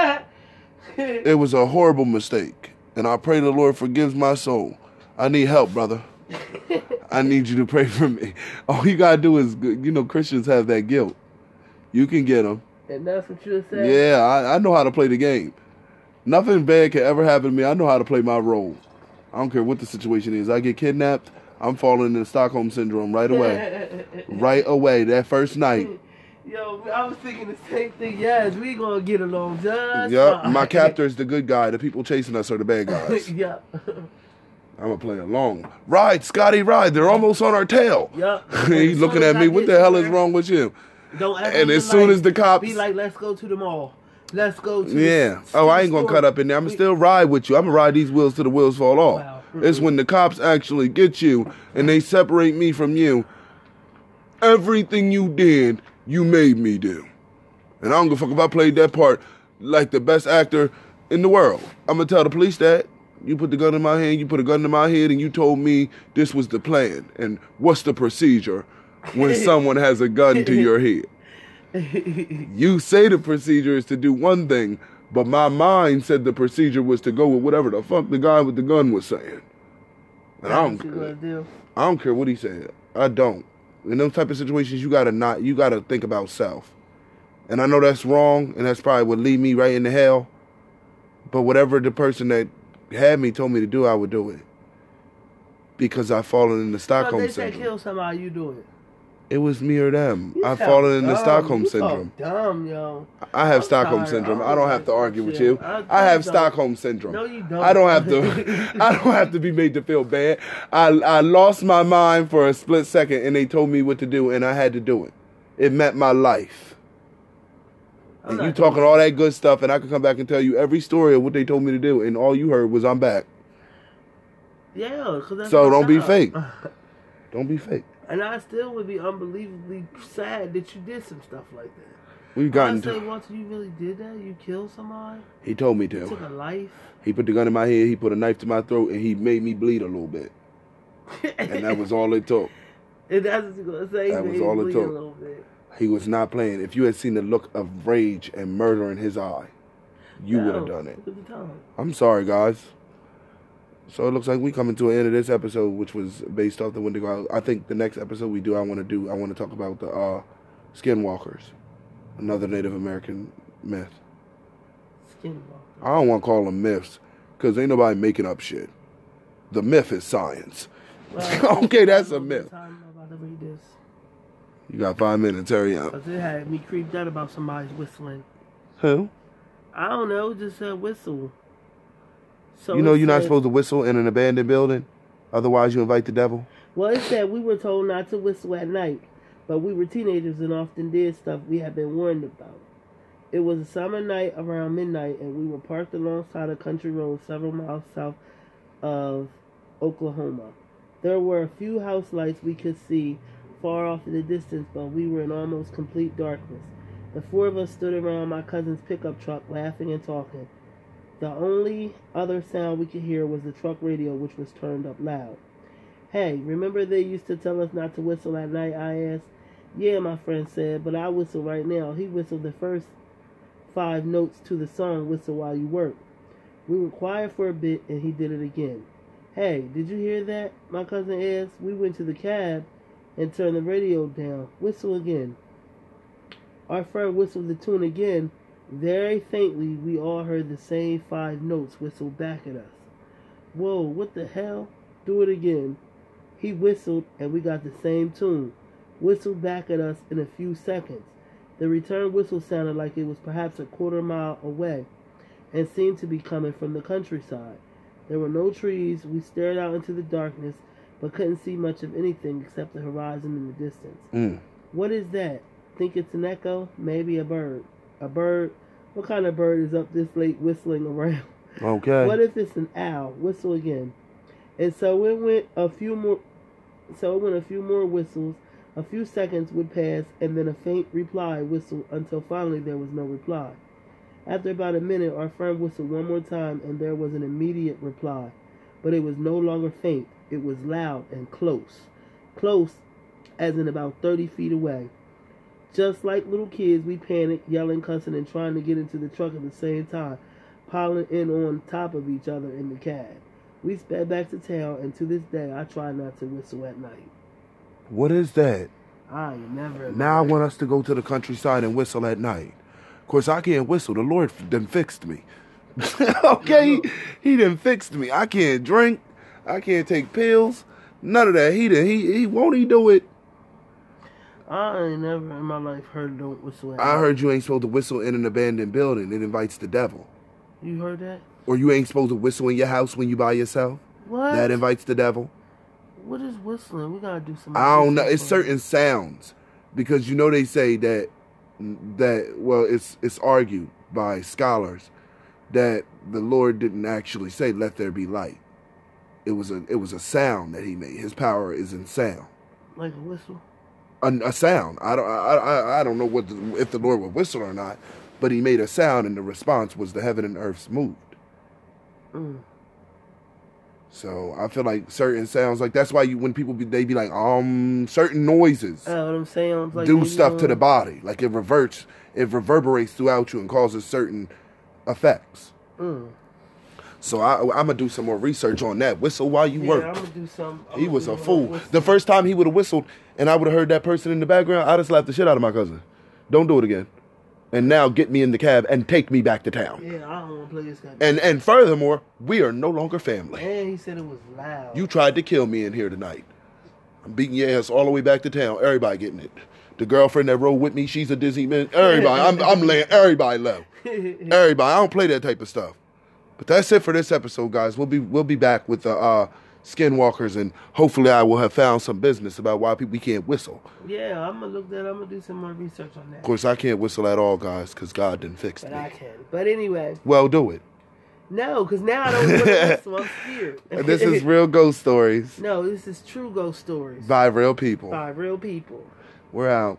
It was a horrible mistake. And I pray the Lord forgives my soul. I need help, brother. I need you to pray for me. All you got to do is, you know, Christians have that guilt. You can get them. And that's what you said? Yeah, I, I know how to play the game. Nothing bad can ever happen to me. I know how to play my role. I don't care what the situation is. I get kidnapped, I'm falling into Stockholm Syndrome right away. Right away, that first night. Yo, I was thinking the same thing. Yes, we gonna get along just Yep, fine. my captor is the good guy. The people chasing us are the bad guys. Yep. I'm gonna play along. Ride, Scotty, ride. They're almost on our tail. Yep. He's looking at me. What the hell is wrong with you? Don't ever And be as soon like- as the cops, be like, let's go to the mall. Let's go to yeah. The, Oh, I to ain't the gonna store. cut up in there. I'm still ride with you. I'm gonna ride these wheels till the wheels fall off. Wow. It's when the cops actually get you and they separate me from you. Everything you did, you made me do. And I don't give a fuck if I played that part like the best actor in the world. I'm gonna tell the police that. You put the gun in my hand, you put a gun in my head, and you told me this was the plan. And what's the procedure when someone has a gun to your head? You say the procedure is to do one thing, but my mind said the procedure was to go with whatever the fuck the guy with the gun was saying. And I That's what you gonna don't, do. I don't care what he said. I don't. In those type of situations, you gotta not, you gotta think about self. And I know that's wrong, and that's probably would lead me right into hell. But whatever the person that had me told me to do, I would do it. Because I've fallen in the So Stockholm they say syndrome. kill somebody, you do it. It was me or them. You I've sound fallen into dumb. Stockholm You syndrome. so dumb, yo. I have I'm Stockholm tired. syndrome. I'm I don't have like to argue that with shit. you. I- I I have don't. Stockholm syndrome. No, you don't. I don't have to. I don't have to be made to feel bad. I I lost my mind for a split second, and they told me what to do, and I had to do it. It meant my life. I'm And not you talking all that good stuff, and I could come back and tell you every story of what they told me to do, and all you heard was I'm back. Yeah, because that's So my don't be job. fake. Don't be fake. And I still would be unbelievably sad that you did some stuff like that. We've I gotten say, to. Walter, you really did that? You killed somebody? He told me You took to. a life? He put the gun in my head. He put a knife to my throat, and he made me bleed a little bit. And that was all it took. And that's what you're going to say? That He was made all you it bleed took. A little bit. He was not playing. If you had seen the look of rage and murder in his eye, you would have No, done it. look at the time. I'm sorry, guys. So it looks like we coming to an end of this episode, which was based off the Wendigo. I think the next episode we do, I want to do, I want to talk about the uh, Skinwalkers, another Native American myth. Skinwalker. I don't want to call them myths, because ain't nobody making up shit. The myth is science. Well, Okay, that's a I'm myth. I'm about to read this. You got five minutes, hurry up. Because it had me creeped out about somebody's whistling. Who? I don't know, just a whistle. So You know it you're not said- supposed to whistle in an abandoned building? Otherwise you invite the devil? Well, it said we were told not to whistle at night, but we were teenagers and often did stuff we had been warned about. It was a summer night around midnight, and we were parked alongside a country road several miles south of Oklahoma. There were a few house lights we could see far off in the distance, but we were in almost complete darkness. The four of us stood around my cousin's pickup truck, laughing and talking. The only other sound we could hear was the truck radio, which was turned up loud. Hey, remember they used to tell us not to whistle at night, I asked. Yeah, my friend said, but I whistle right now. He whistled the first five notes to the song, Whistle While You Work. We were quiet for a bit, and he did it again. Hey, did you hear that? My cousin asked. We went to the cab and turned the radio down. Whistle again. Our friend whistled the tune again. Very faintly, we all heard the same five notes whistle back at us. Whoa, what the hell? Do it again. He whistled, and we got the same tune. Whistled back at us in a few seconds. The return whistle sounded like it was perhaps a quarter mile away, and seemed to be coming from the countryside. There were no trees. We stared out into the darkness, but couldn't see much of anything except the horizon in the distance. Mm. What is that? Think it's an echo? Maybe a bird. A bird? What kind of bird is up this late whistling around? Okay. What if it's an owl? Whistle again. And so it went a few more. So it went a few more whistles. A few seconds would pass, and then a faint reply whistled until finally there was no reply. After about a minute, our friend whistled one more time, and there was an immediate reply. But it was no longer faint. It was loud and close. Close, as in about thirty feet away. Just like little kids, we panicked, yelling, cussing, and trying to get into the truck at the same time, piling in on top of each other in the cab. We sped back to town, and to this day, I try not to whistle at night. What is that? I never. Now I want us to go to the countryside and whistle at night. Of course, I can't whistle. The Lord done fixed me. Okay? He done fixed me. I can't drink. I can't take pills. None of that. He done, he, he won't he do it. I ain't never in my life heard don't whistle at I night. heard you ain't supposed to whistle in an abandoned building. It invites the devil. You heard that? Or you ain't supposed to whistle in your house when you by yourself. What? That invites the devil. What is whistling? We gotta do some. I don't know. research It's on certain sounds. Because you know they say that, that well, it's it's argued by scholars that the Lord didn't actually say, let there be light. It was a it was a sound that he made. His power is in sound. it. Like a whistle. A, a sound. I don't. I, I. I don't know what the, if the Lord would whistle or not, but he made a sound, and the response was the heaven and earths moved. Mm. So I feel like certain sounds, like that's why you when people be, they be like um certain noises Uh, what I'm saying, I'm like do maybe stuff to on- the body, like it reverts, it reverberates throughout you and causes certain effects. Mm. So I, I'm gonna do some more research on that. Whistle while you Yeah, work. I'm gonna do some. I'm He gonna was do a little fool. whistle. The first time he would have whistled and I would have heard that person in the background, I'd have slapped the shit out of my cousin. Don't do it again. And now get me in the cab and take me back to town. Yeah, I don't want to play this guy. And and furthermore, we are no longer family. And he said it was loud. You tried to kill me in here tonight. I'm beating your ass all the way back to town. Everybody getting it. The girlfriend that rode with me, she's a Disney man. Everybody, I'm, I'm laying everybody low. Everybody, I don't play that type of stuff. But that's it for this episode, guys. We'll be we'll be back with the uh, Skinwalkers, and hopefully I will have found some business about why people we can't whistle. Yeah, I'm gonna look that. I'm gonna do some more research on that. Of course, I can't whistle at all, guys, because God didn't fix But me. I can. But anyway. Well, do it. No, because now I don't want to whistle. I'm scared. This is Real Ghost Stories. No, this is True Ghost Stories. By real people. By real people. We're out.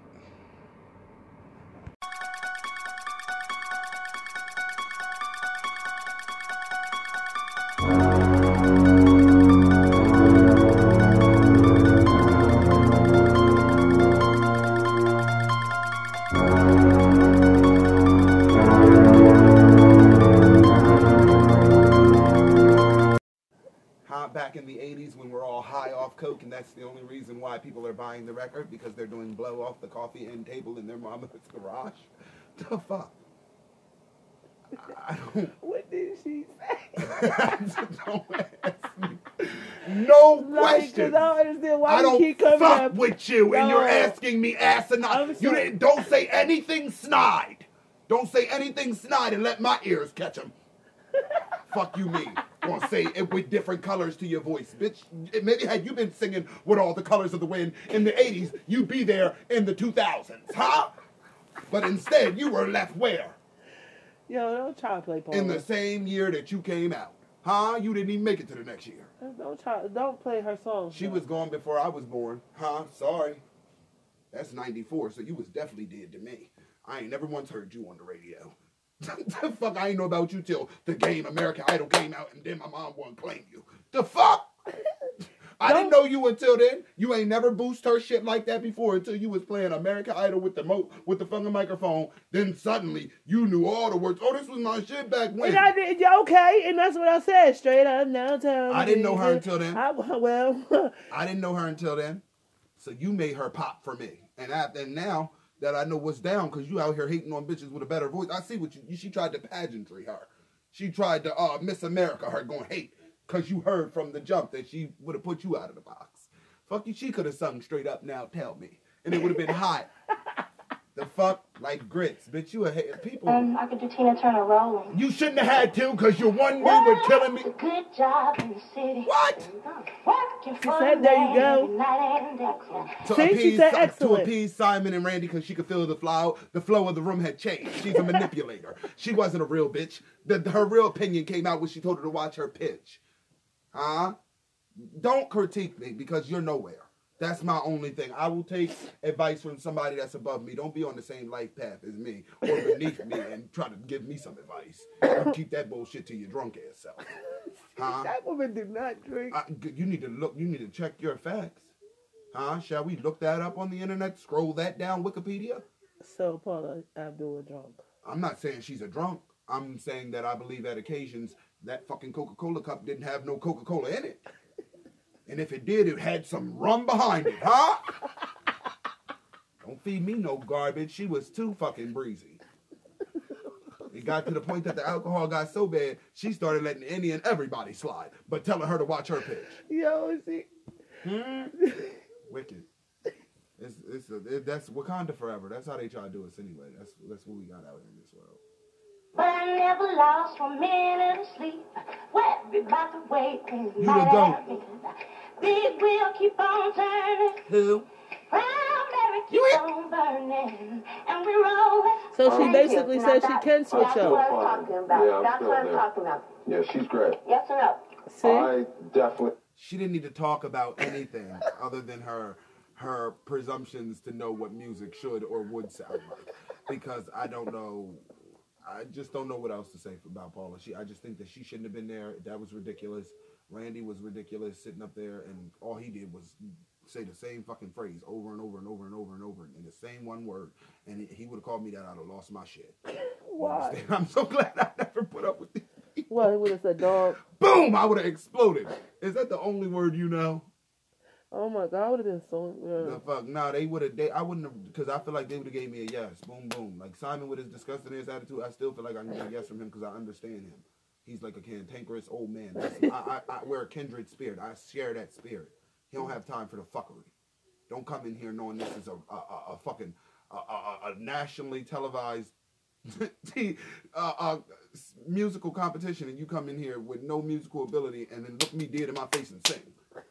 Back in the eighties when we're all high off coke, and that's the only reason why people are buying the record, because they're doing blow off the coffee end table in their mama's garage. The fuck? I don't... What did she say? Don't ask me. No like, questions. I don't understand why I you don't keep coming fuck up. with you, No. and you're asking me asinine. You didn't, don't say anything snide. Don't say anything snide and let my ears catch them. Fuck you mean? Gonna say it with different colors to your voice, bitch. It maybe had you been singing with all the colors of the wind in the eighties, you'd be there in the two thousands, huh? But instead, you were left where? Yo, don't try to play Paul. In the same year that you came out, huh? You didn't even make it to the next year. Don't try. Don't play her song. She was gone before I was born, huh? Sorry. That's ninety-four, so you was definitely dead to me. I ain't never once heard you on the radio. The fuck, I ain't know about you till the game American Idol came out, and then my mom wouldn't claim you. The fuck? I didn't know you until then. You ain't never boost her shit like that before until you was playing American Idol with the mo with the fucking microphone. Then suddenly you knew all the words. Oh, this was my shit back when. And I did, yeah, okay, and that's what I said. Straight up, now tell me. I didn't know her until then. I, well, I didn't know her until then. So you made her pop for me, and I, and now that I know what's down, because you out here hating on bitches with a better voice. I see what you, she tried to pageantry her. She tried to uh, Miss America her going hate, because you heard from the jump that she would have put you out of the box. Fuck you, she could have sung straight up now, tell me. And it would have been hot. The fuck? Like grits. Bitch, you a hate people. Um, I could do Tina Turner rolling. You shouldn't have had to, because you one me with killing me. Good job in the city. What? she said there you go. To See, appease, she said to excellent. appease Simon and Randy because she could feel the flow. The flow of the room had changed. She's a manipulator. She wasn't a real bitch. The, her real opinion came out when she told her to watch her pitch. Huh? Don't critique me because you're nowhere. That's my only thing. I will take advice from somebody that's above me. Don't be on the same life path as me or beneath me and try to give me some advice. You keep that bullshit to your drunk ass self. Huh? That woman did not drink. I, you need to look. You need to check your facts. Huh? Shall we look that up on the internet? Scroll that down Wikipedia? So Paula Abdul a drunk. I'm not saying she's a drunk. I'm saying that I believe at occasions that fucking Coca-Cola cup didn't have no Coca-Cola in it. And if it did, it had some rum behind it, huh? Don't feed me no garbage. She was too fucking breezy. It got to the point that the alcohol got so bad, she started letting any and everybody slide, but telling her to watch her pitch. Yo, see. Hmm? Wicked. It's, it's a, it, that's Wakanda forever. That's how they try to do us anyway. That's, that's what we got out in this world. But I never lost one minute of sleep. Worried about the way things You might the goat. have been. Big wheel keep on turning. Who? Proud Mary keep You on burning. And we rolling. So she Thank basically you. says Now she that- can switch That's up. what I'm talking about. Yeah, I'm That's still what I'm there. talking about. Yeah, she's great. Yes or no? See? I definitely. She didn't need to talk about anything other than her her presumptions to know what music should or would sound like. Because I don't know, I just don't know what else to say about Paula. She, I just think that she shouldn't have been there. That was ridiculous. Randy was ridiculous sitting up there, and all he did was say the same fucking phrase over and over and over and over and over in the same one word. And he, he would have called me that, I'd have lost my shit. Why? I'm so glad I never put up with it. What, he would have said dog? Boom! I would have exploded. Is that the only word you know? Oh my God, I would have been so. The Yeah. fuck, nah, they would have. They, I wouldn't have, because I feel like they would have gave me a yes. Boom, boom. Like Simon with his disgusting ass attitude, I still feel like I can get a yes from him because I understand him. He's like a cantankerous old man. That's, I, I, I, we're a kindred spirit. I share that spirit. He don't have time for the fuckery. Don't come in here knowing this is a a, a, a fucking a, a, a nationally televised uh, uh, musical competition, and you come in here with no musical ability, and then look me dead in my face and sing.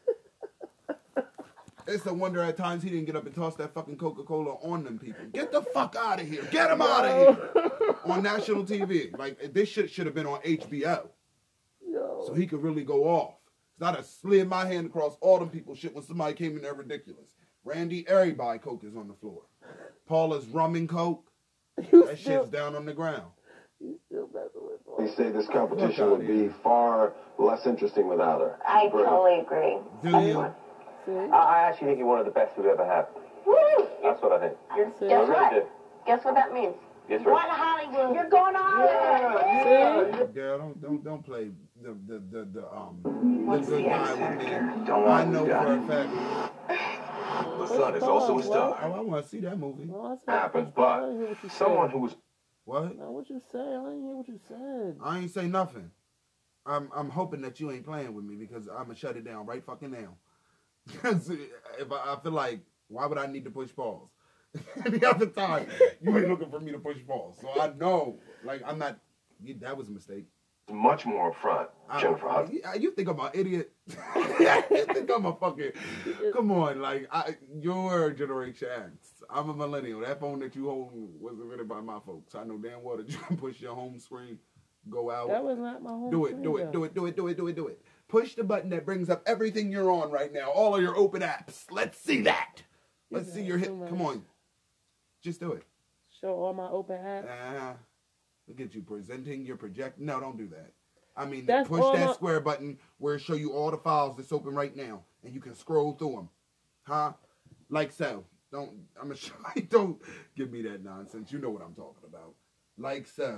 It's a wonder at times he didn't get up and toss that fucking Coca-Cola on them people. Get the fuck out of here. Get him out of here. On national T V. Like, this shit should have been on H B O. Yo. So he could really go off. I'd have slid my hand across all them people shit when somebody came in there ridiculous. Randy, everybody Coke is on the floor. Paula's rum and Coke. You That still, shit's down on the ground. you still messing with They her. say this competition Look out would be here. far less interesting without her. I Brilliant. totally agree. Do you? See? I, I actually think you're one of the best we've ever had. Woo! That's what I think. Guess See? I what? really do. Guess what that means? Yes, Going right. to Hollywood. You're going to Hollywood. Girl, don't don't don't play the the the, the um the good guy with me. Don't I want know this for guy. a fact. The son is also a star. Oh, I want to see that movie. No, I said- Happens, I didn't hear what you but someone said. who was What? No, what you say? I didn't hear what you said. I ain't say nothing. I'm I'm hoping that you ain't playing with me because I'm gonna shut it down right fucking now. Because if I, I feel like, why would I need to push pause? Any other time, you ain't looking for me to push pause. So I know, like, I'm not. That was a mistake. much more upfront, I- Jennifer Hudson. You, you think I'm an idiot? You think I'm a fucking? Come on, like I, you're Generation X. I'm a millennial. That phone that you hold was invented by my folks. I know damn well that you can push your home screen, go out. That was not my home Do it, screen, do it, though. do it, do it, do it, do it, do it. Push the button that brings up everything you're on right now, all of your open apps. Let's see that. Let's see your hit. too much. Come on, just do it. Show all my open apps. Ah, look at you presenting your project. No, don't do that. I mean, That's push all that my- square button where it show you all the files that's open right now, and you can scroll through them, huh? Like so. Don't. I'm gonna show you. Don't give me that nonsense. You know what I'm talking about. Like so.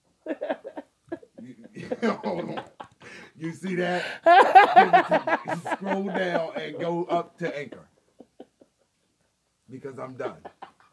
you, hold on. You see that? Scroll down and go up to Anchor. Because I'm done.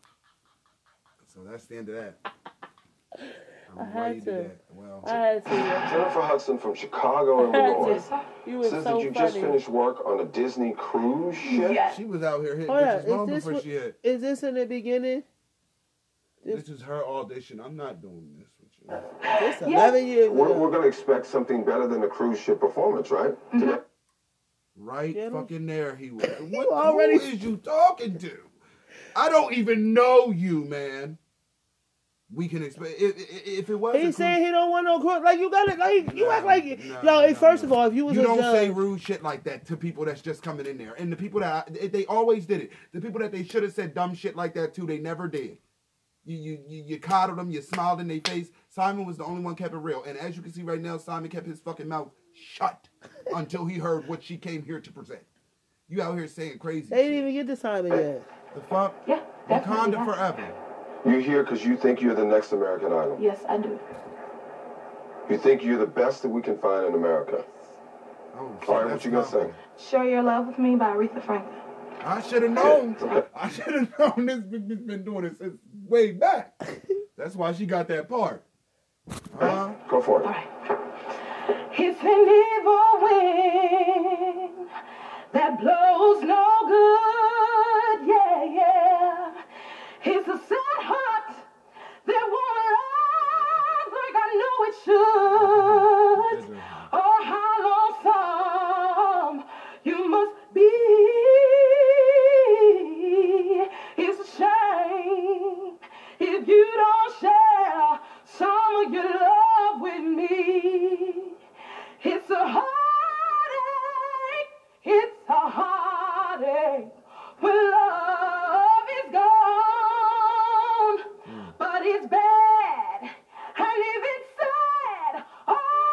So that's the end of that. I don't know I why had you to. do that. Well, I had to. Jennifer Hudson from Chicago, I had Illinois, to. You were says so that you funny. just finished work on a Disney cruise ship. Yes. she was out here hitting Hold on, bitches long is this before what- she hit. Is this in the beginning? This is her audition. I'm not doing this with you. This eleven years We're, ago. we're going to expect something better than a cruise ship performance, right? Today. Right Get him? fucking there he was. What, already- Who is you talking to? I don't even know you, man. We can expect if, if if it was. He saying he don't want no cruise. Like you got it. Like you No, act like no, yo. no, first no. of all, if you was you a don't judge, say rude shit like that to people that's just coming in there, and the people that I, they always did it. The people that they should have said dumb shit like that to, they never did. You you you, you coddled them, you smiled in their face. Simon was the only one kept it real, and as you can see right now, Simon kept his fucking mouth shut until he heard what she came here to present. You out here saying crazy they shit. didn't even get to Simon yet. The fuck? Yeah, definitely. Wakanda forever. You're here because you think you're the next American Idol. Yes, I do. You think you're the best that we can find in America. Oh, shit, All right, what that's you gonna confident. sing? Share Your Love With Me by Aretha Franklin. I should have known. Okay. I should have known this bitch been doing it since way back. That's why she got that part. Uh, Go for it. All right. It's an evil wind that blows no good, yeah, yeah. It's a sad heart that won't love like I know it should. Oh, how lonesome you must be. It's a shame if you don't share some of your love with me. It's a heartache, it's a heartache when love is gone. But it's bad, and if it's sad, all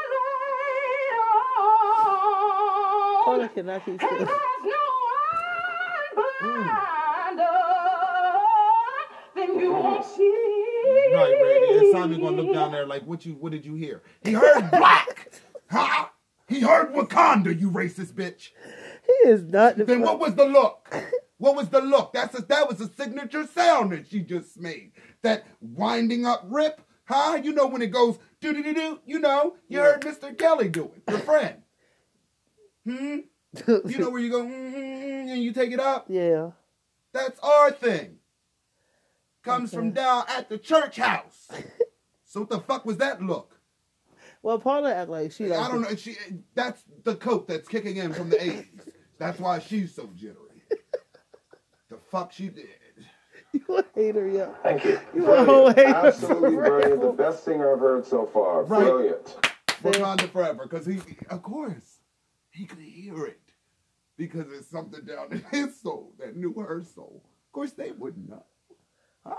Paula later on, cannot keep and still. there's no one blinder, then you won't see. right, Randy. And Simon gonna look down there like, what you? What did you hear? He heard black. Huh? He heard Wakanda. You racist bitch. He is not the. Then what was the look? What was the look? That's a, that was a signature sound that she just made. That winding up rip, huh? You know when it goes do do do do. You know, you heard Mister Kelly do it. Your friend. Hmm. You know where you go mm, and you take it up. Yeah. That's our thing. Comes Okay. from down at the church house. So what the fuck was that look? Well, Paula act like she. I Like don't know. She that's the coke that's kicking in from the eighties. That's why she's so jittery. The fuck she did. You a hater, yo. Thank you. You a whole Brilliant. hater. Absolutely brilliant. The best singer I've heard so far. Right. Brilliant. Wakanda forever, because he, of course, he could hear it because there's something down in his soul that knew her soul. Of course, they wouldn't know. Huh?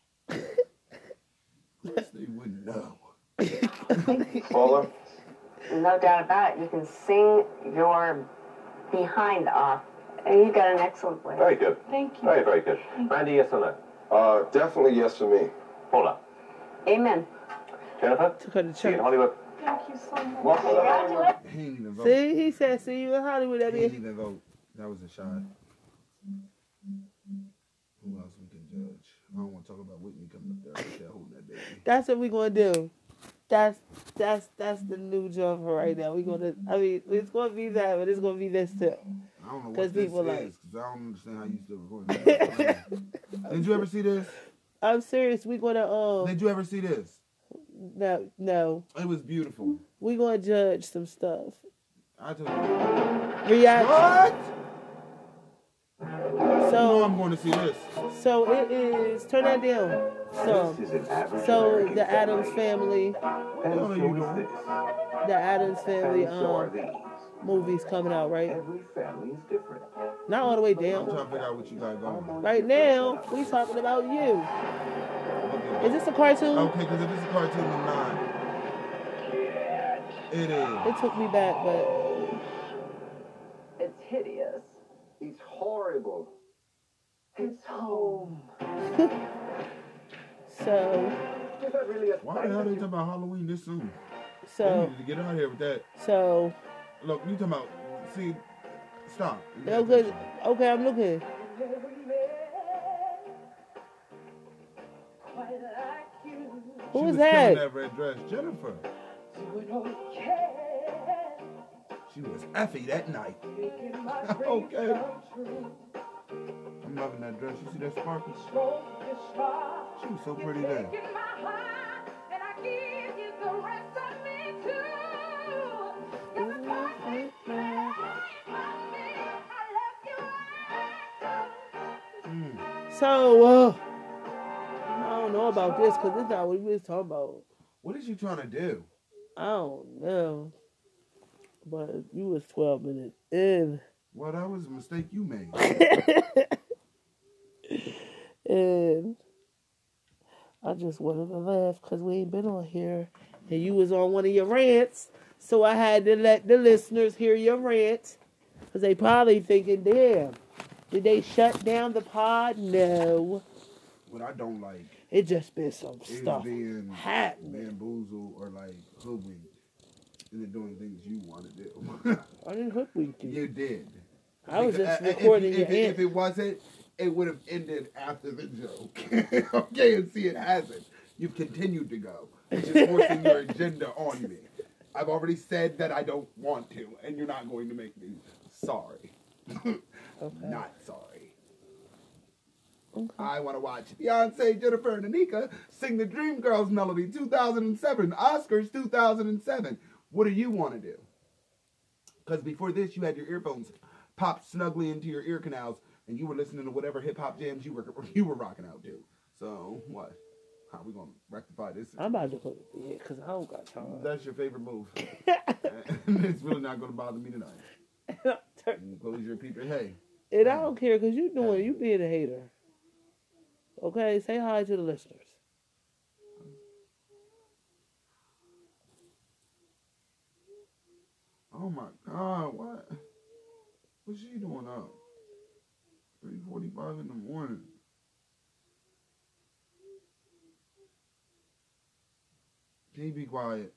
Of course, they wouldn't know. Paula? No doubt about it. You can sing your behind off. And you got an excellent voice. Very good. Thank you. Very, very good. Randy, yes or no? Uh, definitely yes for me. Paula. Amen. Jennifer? Took her to See you in church. Hollywood. Thank you so much. Welcome to Hollywood. He ain't even vote. See, he said, "See you in Hollywood." That He ain't bitch. even vote. That was a shot. Who else we can judge? I don't want to talk about Whitney coming up there like that, holding that baby. That's what we gonna do. That's that's that's the new job for right now. We gonna. I mean, it's gonna be that, but it's gonna be this too. I don't know what 'Cause this people is, like- because I don't understand how you still recording. Did you ever see this? I'm serious. We gonna um. Did you ever see this? No, no. It was beautiful. We gonna judge some stuff. I told you. Reaction. What? No, So I'm going to see this. so it is. Turn that down. So This is an average so American the Addams family, And What are so you is doing? this. the Addams family And so are um these. movies coming out right. Every family is different. Not all the way I'm down. trying to figure out what you got going. Right now, we talking about you. Is this a cartoon? Okay, because if it's a cartoon, I'm not. It is. It took me back, but It's hideous. It's horrible. It's home. so Is that really a Why the hell they talking about Halloween this soon? They so needed to get out of here with that. so Look, you talking about, see, stop. okay, okay, I'm looking. Who She was was that? killing that red dress. Jennifer. She was Effie that night. Okay. I'm loving that dress. You see that sparkle? She was so pretty there. Mm. So uh, I don't know about this because this is not what we was talking about. What is you trying to do? I don't know, but you was twelve minutes in. Well, that was a mistake you made. And I just wanted to laugh because we ain't been on here. And you was on one of your rants. So I had to let the listeners hear your rant. Because they probably thinking, damn, did they shut down the pod? No. What I don't like It just been some is stuff being happening. bamboozled or like hoodwinked into doing things you want to do. I didn't hoodwink you. You did. I was Because, just uh, if- recording if, your if, it, answer. if it wasn't, it would have ended after the joke. Okay, and see, it hasn't. You've continued to go, which is forcing your agenda on me. I've already said that I don't want to, and you're not going to make me sorry. Okay. Not sorry. Okay. I want to watch Beyonce, Jennifer, and Anika sing the Dreamgirls melody two thousand seven, Oscars two thousand seven. What do you want to do? Because before this, you had your earphones popped snugly into your ear canals, and you were listening to whatever hip hop jams you were you were rocking out to. So what? How are we gonna rectify this? I'm about to put it in because I don't got time. That's your favorite move. And it's really not gonna bother me tonight. You close your peep and hey. And I don't care because you doing, you being a hater. Okay, say hi to the listeners. Oh my God! What? What's she doing up? three forty-five in the morning. Can you be quiet?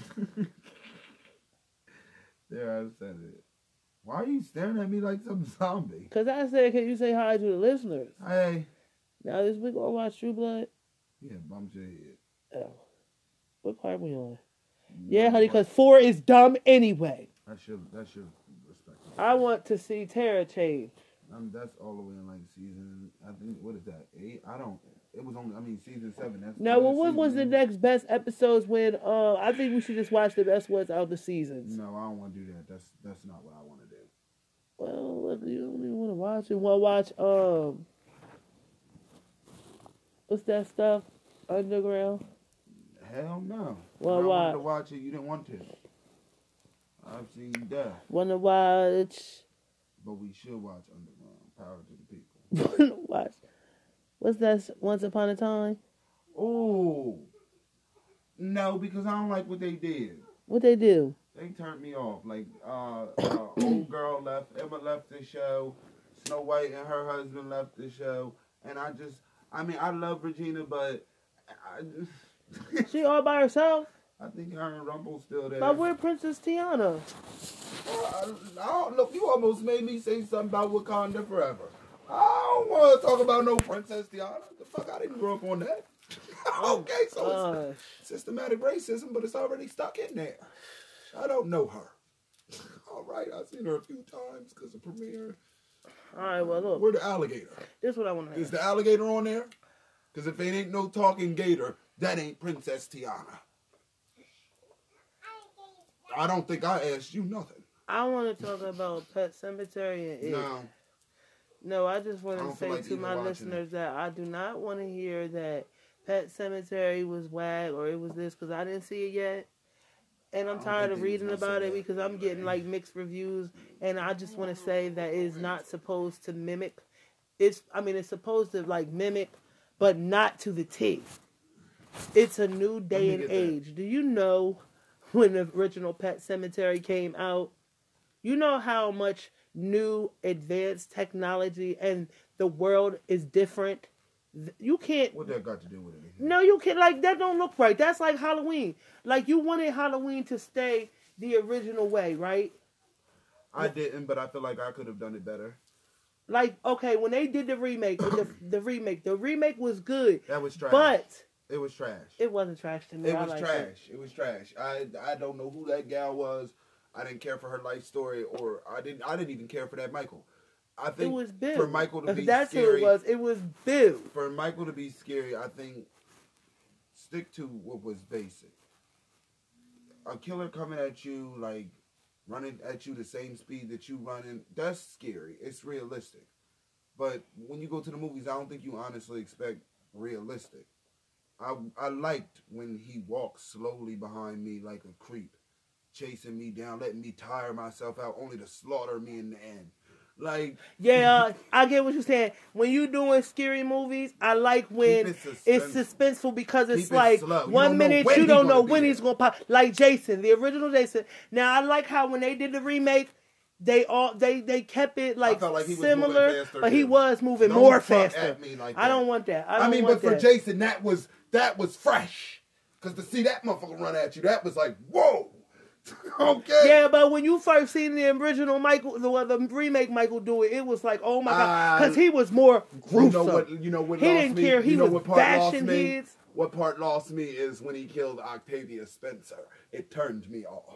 There, I said it. Why are you staring at me like some zombie? Because I said, can you say hi to the listeners? Hey. Now, this week gonna watch True Blood? Yeah, bumped your head. Oh. What part we on? Yeah, honey, because four is dumb anyway. That's your, that's your respect. I want to see Tara change. Um, that's all the way in like season. I think what is that? Eight? I don't. It was only. I mean, season seven. That's No, well, that's what was the season. next best episodes when? Uh, I think we should just watch the best ones out of the seasons. No, I don't want to do that. That's that's not what I want to do. Well, look, you don't even want to watch it. Want to watch um, what's that stuff? Underground. Hell no. Well, When I wanted why? to watch it, you didn't want to. I've seen you die. Want to watch? But we should watch Underground. Power to the people. Want to watch? What's that? Once Upon a Time. Oh. No, because I don't like what they did. What they do? They turned me off. Like, uh, uh, old girl left. Emma left the show. Snow White and her husband left the show. And I just, I mean, I love Regina, but I just, She all by herself. I think her and Rumble's still there. But where Princess Tiana? I, I don't, look, you almost made me say something about Wakanda Forever. I don't want to talk about no Princess Tiana. The fuck, I didn't grow up on that. Okay, so Gosh. it's systematic racism, but it's already stuck in there. I don't know her. All right, I've seen her a few times because of Premiere. All right, well look. Where the alligator? This is what I want to Is ask. the alligator on there? Because if it ain't no talking gator, that ain't Princess Tiana. I don't think I asked you nothing. I want to talk about Pet Cemetery and it. No. No, I just want I to don't feel say like to even my watching listeners that I do not want to hear that Pet Cemetery was whack or it was this because I didn't see it yet. And I'm I don't tired think of they reading was gonna about say it that. because I'm getting like mixed reviews. And I just want to say that it's not supposed to mimic. It's, I mean, it's supposed to like mimic, but not to the T. It's a new day me and get that. age. Do you know when the original Pet Cemetery came out? You know how much new advanced technology and the world is different? You can't. What that got to do with it? No, you can't. Like, that don't look right. That's like Halloween. Like, you wanted Halloween to stay the original way, right? I didn't, but I feel like I could have done it better. Like, okay, when they did the remake, the, the remake, the remake was good, That was trash. but it was trash. it wasn't trash to me. It I was liked trash. it. It. was trash. I I don't know who that gal was. I didn't care for her life story, or I didn't. I didn't even care for that Michael. I It think was Bill. for Michael to be That's scary, who it was. It was Bill. for Michael to be scary, I think stick to what was basic. A killer coming at you, like running at you the same speed that you running, that's scary. It's realistic. But when you go to the movies, I don't think you honestly expect realistic. I I liked when he walked slowly behind me like a creep, chasing me down, letting me tire myself out, only to slaughter me in the end. Like, Yeah, I get what you're saying. When you doing scary movies, I like when Keep it it's suspense- suspenseful because it's keep it like slow. You one don't know minute when you he don't know gonna be when there. he's gonna pop. Like Jason, the original Jason. Now I like how when they did the remake, they all they they kept it like, felt like he was similar, moving faster, but he too. was moving Don't more fuck faster. at me like I that. don't want that. I, don't I mean, want but for that. Jason, that was that was fresh. Cause to see that motherfucker run at you, that was like, whoa. Okay. Yeah, but when you first seen the original Michael, the, the remake Michael do it, it was like, oh my god, because he was more gruesome. You know what? You know what? He lost didn't me? care. He you know was what part lost bashing me? heads. What part lost me is when he killed Octavia Spencer. It turned me off.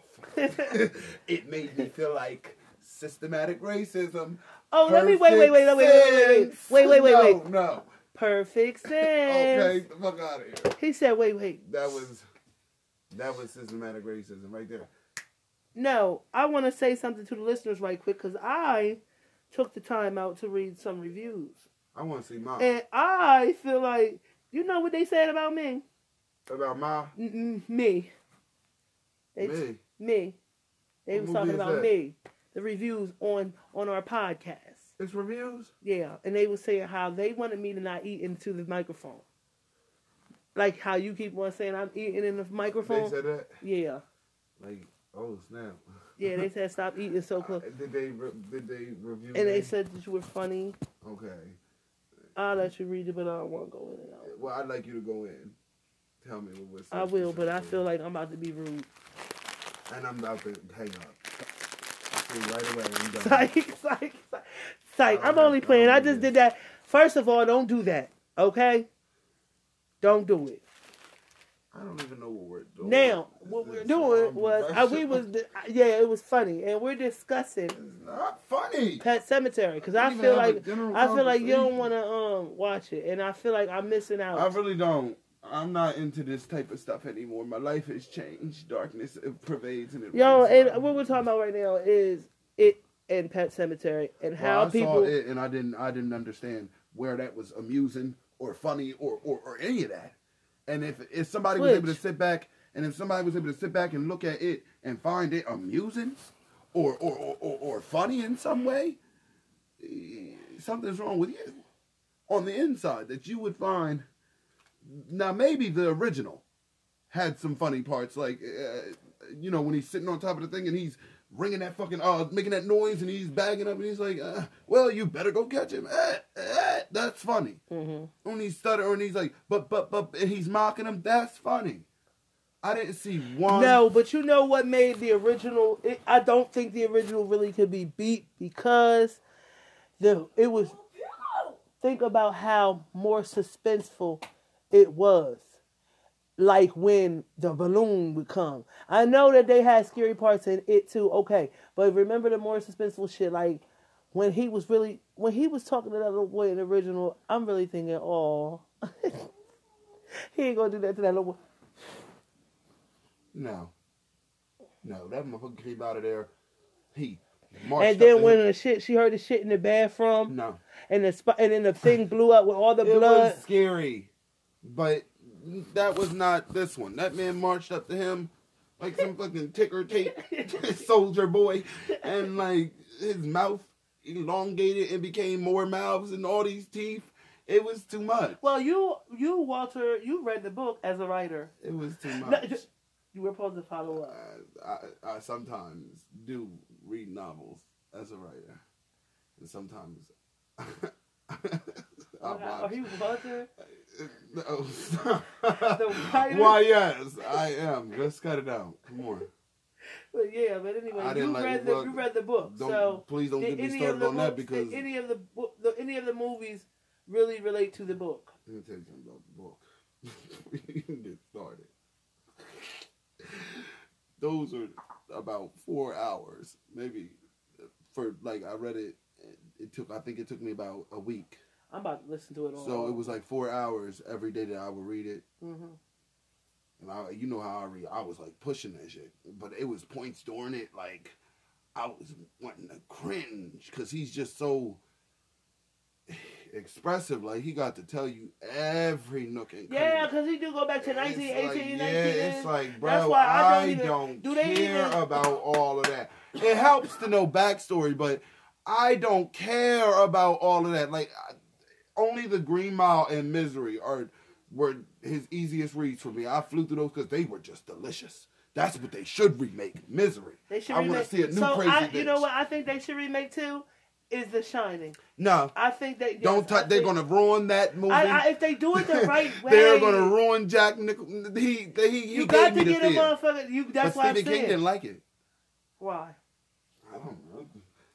It made me feel like systematic racism. Oh, let me wait, wait, wait, wait, wait, wait, wait, Perfect wait, wait, wait, sense. wait. No, no. Perfect sense. Okay, get the fuck out of here. He said, wait, wait. That was that was systematic racism right there. No, I want to say something to the listeners right quick because I took the time out to read some reviews. I want to see Ma. And I feel like, you know what they said about me? About Ma? Mm-mm, me. They, Me? Me. They What was movie talking is about that? me. The reviews on, on our podcast. It's reviews? Yeah, and they were saying how they wanted me to not eat into the microphone. Like how you keep on saying I'm eating in the microphone. They said that? Yeah. Like, oh, snap. Yeah, they said stop eating so close. Uh, did they re- did they review And they me? said that you were funny. Okay. I'll let you read it, but I don't want to go in and out. Well, I'd like you to go in. Tell me what was. I will, but I feel like I'm about to be rude. And I'm about to hang up. See, right away, I'm done. Psych, psych, psych. Psych. I'm don't only know. playing. I I don't just know. did that. First of all, don't do that. Okay? Don't do it. I don't even know what we're doing. Now, what we're It's doing was uh, we was yeah, it was funny, and we're discussing It's not funny. Pet Cemetery because I Even feel have a like general I feel like you don't conversation. want to um watch it, and I feel like I'm missing out. I really don't. I'm not into this type of stuff anymore. My life has changed. Darkness it pervades and it. Yo, runs and around. what we're talking about right now is it and Pet Cemetery and how Well, I people. saw it and I didn't. I didn't understand where that was amusing or funny or or, or any of that. And if if somebody was able to Which? sit back and if somebody was able to sit back and look at it and find it amusing or or or, or, or funny in some way, eh, something's wrong with you on the inside that you would find. Now maybe the original had some funny parts, like uh, you know when he's sitting on top of the thing and he's ringing that fucking uh making that noise and he's bagging up and he's like, uh, well, you better go catch him. Eh, eh, that's funny. Mhm. When he's stuttering and he's like, but but but and he's mocking him. That's funny. I didn't see one. No, but you know what made the original? It, I don't think the original really could be beat because the it was. Think about how more suspenseful it was. Like when the balloon would come. I know that they had scary parts in it too, okay. But remember the more suspenseful shit, like when he was really, when he was talking to that little boy in the original, I'm really thinking, oh, he ain't gonna do that to that little boy. No. No, that motherfucker came out of there. He marched And then up when to him. the shit, she heard the shit in the bathroom, No. and the spot, and then the thing blew up with all the It blood. was scary. But that was not this one. That man marched up to him like some fucking ticker tape soldier boy. And like his mouth elongated and became more mouths and all these teeth. It was too much. Well, you, you, Walter, you read the book as a writer. It was too No, much. just- you were supposed to follow up. I, I, I sometimes do read novels as a writer. And sometimes I Are watch. you Walter? No. The writer? Why, yes, I am. Let's cut it out. Come on. But yeah, but anyway, I you didn't like read it. the Well, you read the book. Don't, So please don't did get me any started of the on that books- because did any of the, book, the any of the movies really relate to the book? let me tell you something about the book. You can get started. Those are about four hours, maybe. For like, I read it. It took. I think it took me about a week. I'm about to listen to it all. So it was like four hours every day that I would read it. Mm-hmm. And I, you know how I read. I was like pushing that shit, but it was points during it. Like I was wanting to cringe because he's just so expressive. Like he got to tell you every nook and cranny. Yeah, because he do go back to It's nineteen eighteen, like, nineteen. yeah, it's like, bro, That's why I I don't even- don't do they care even- about all of that. It helps to know backstory, but I don't care about all of that. Like, I, only The Green Mile and Misery are were his easiest reads for me. I flew through those because they were just delicious. That's what they should remake. Misery. They should I want remake. to see a new so crazy I, bitch. you know what I think they should remake too is The Shining. No, I think they yes, don't I touch. They're think- gonna ruin that movie. I, I, if they do it the right way, They're gonna ruin Jack Nicholson. He, he, he You gave got me to the get a fear. motherfucker. You that's But why I'm Stephen King saying. didn't like it. Why? I don't know.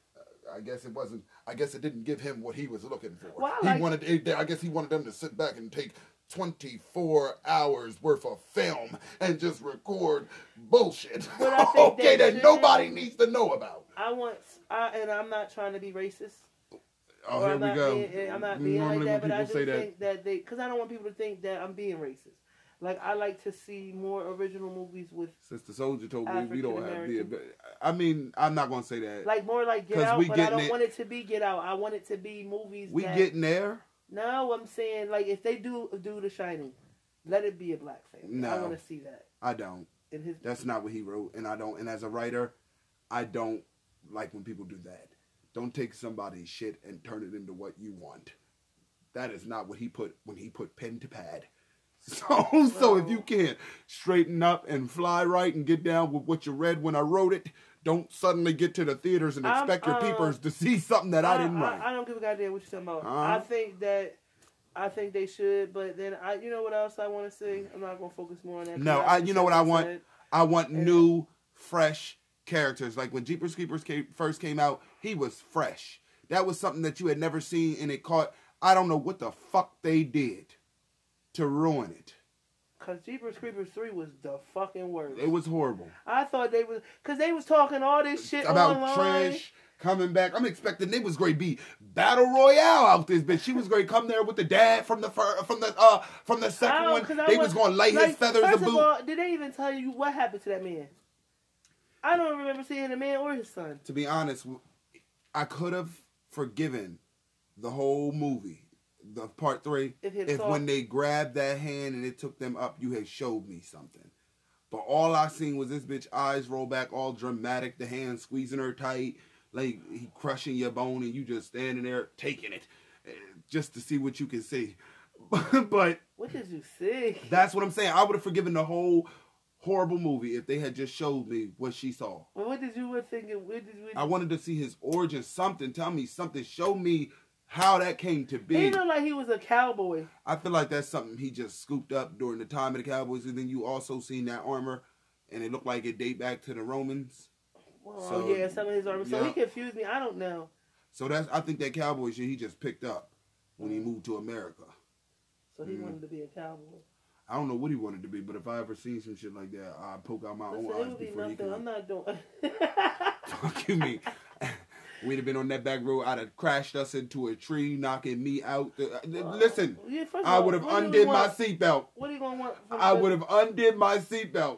I guess it wasn't. I guess it didn't give him what he was looking for. Well, I he like- wanted. I guess he wanted them to sit back and take twenty-four hours worth of film and just record bullshit. But I think okay, they that should- nobody needs to know about. I want, I, and I'm not trying to be racist. Oh, or here I'm we not go. Being, I'm not being Normally like that, when but I people just say that, think that they, because I don't want people to think that I'm being racist. Like I like to see more original movies with, Sister Soldier told me we don't have the. African-American. I mean, I'm not gonna say that. like more like Get 'Cause Out, we but I getting don't it- want it to be Get Out. I want it to be movies. we that, getting there. No, I'm saying like if they do do The Shining, let it be a black family. I No. want to see that I don't. in his. That's not what he wrote, and I don't. And as a writer, I don't like when people do that. Don't take somebody's shit and turn it into what you want. That is not what he put when he put pen to pad. So, so if you can't straighten up and fly right and get down with what you read when I wrote it, don't suddenly get to the theaters and I'm, expect your uh, peepers to see something that I, didn't I, write. I, I don't give a goddamn what you're talking about. Uh-huh. I think that. I think they should, but then I, you know what else I want to see? I'm not gonna focus more on that. 'cause No, I. just You know what I said want? said. I want And- new, fresh characters. Like when Jeepers Creepers came, first came out, he was fresh. That was something that you had never seen, and it caught. I don't know what the fuck they did to ruin it. Cause Jeepers Creepers three was the fucking worst. It was horrible. I thought they was, cause they was talking all this shit About online. Trish coming back. I'm expecting it was great. Be battle royale out this bitch. She was great. Come there with the dad from the fir- from the uh from the second I one. don't- 'cause I They was- was gonna lay like, his feathers First a of boot. all, did they even tell you what happened to that man? I don't remember seeing the man or his son. To be honest, I could have forgiven the whole movie, the part three, If if, he had saw- when they grabbed that hand and it took them up, you had showed me something. But all I seen was this bitch eyes roll back, all dramatic, the hand squeezing her tight, like he crushing your bone, and you just standing there taking it, eh, just to see what you can see. But What did you see? that's what I'm saying. I would have forgiven the whole horrible movie if they had just showed me what she saw. Well, what did you were thinking? What did, what I wanted to see his origin, something. Tell me something. Show me how that came to He be. looked like he was a cowboy. I feel like that's something he just scooped up during the time of the Cowboys, and then you also seen that armor, and it looked like it date back to the Romans. Well, So, yeah, some of his armor. So yeah. he confused me. I don't know. So that's I think that cowboy shit he just picked up when he moved to America. So he Mm. wanted to be a cowboy. I don't know what he wanted to be, but if I ever seen some shit like that, I'd poke out my Listen, own it eyes would be before he nothing. could. I'm not doing. Fuck you mean? We'd have been on that back road. I'd have crashed us into a tree, knocking me out. The, uh, listen, Yeah, first of I all, would have what do we undid my want? seatbelt. What are you gonna want? From I the- would have undid my seatbelt.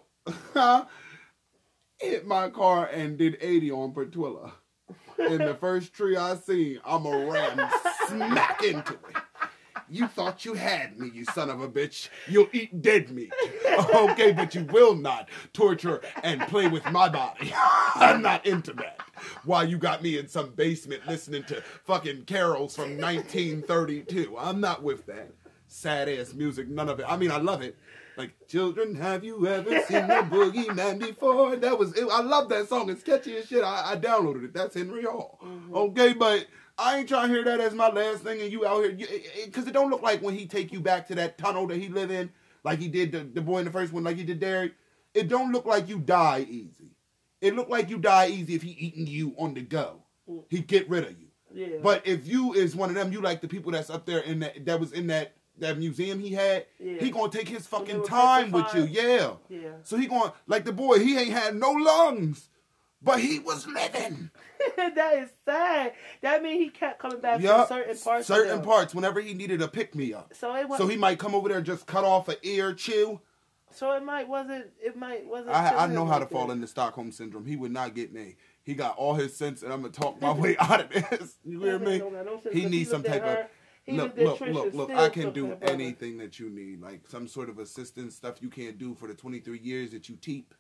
Hit my car and did eighty on Portwilla. In the first tree I seen, I'm a ram smack into it. You thought you had me, you son of a bitch. You'll eat dead meat. Okay, but you will not torture and play with my body. I'm not into that. Why you got me in some basement listening to fucking carols from nineteen thirty-two. I'm not with that. Sad ass music, none of it. I mean, I love it. Like, children, have you ever seen the Boogeyman before? That was, it, I love that song. It's catchy as shit. I, I downloaded it. That's Henry Hall. Mm-hmm. Okay, but I ain't trying to hear that as my last thing, and you out here, because it, it don't look like when he take you back to that tunnel that he live in, like he did the, the boy in the first one, like he did Derek. It don't look like you die easy. It look like you die easy if he eating you on the go. He get rid of you. Yeah. But if you is one of them, you like the people that's up there in that that was in that that museum he had. Yeah. He gonna take his fucking were time with you. petrified. Yeah. Yeah. So he going like the boy. He ain't had no lungs, but he was living. That is sad. That means he kept coming back Yup. for certain parts. of Certain them. parts whenever he needed a pick me up. So it was. So he might come over there and just cut off an ear, chew. So it might wasn't. It might wasn't. I, I him know how to like fall that. into Stockholm syndrome. He would not get me. He got all his sense, and I'm gonna talk my way out of this. You hear That me? man don't got no sense, He but needs some looked at type of. her, he Look, looked at look, Trish look, and look! still I can took do her brother. anything that you need, like some sort of assistance stuff you can't do for the twenty-three years that you teep.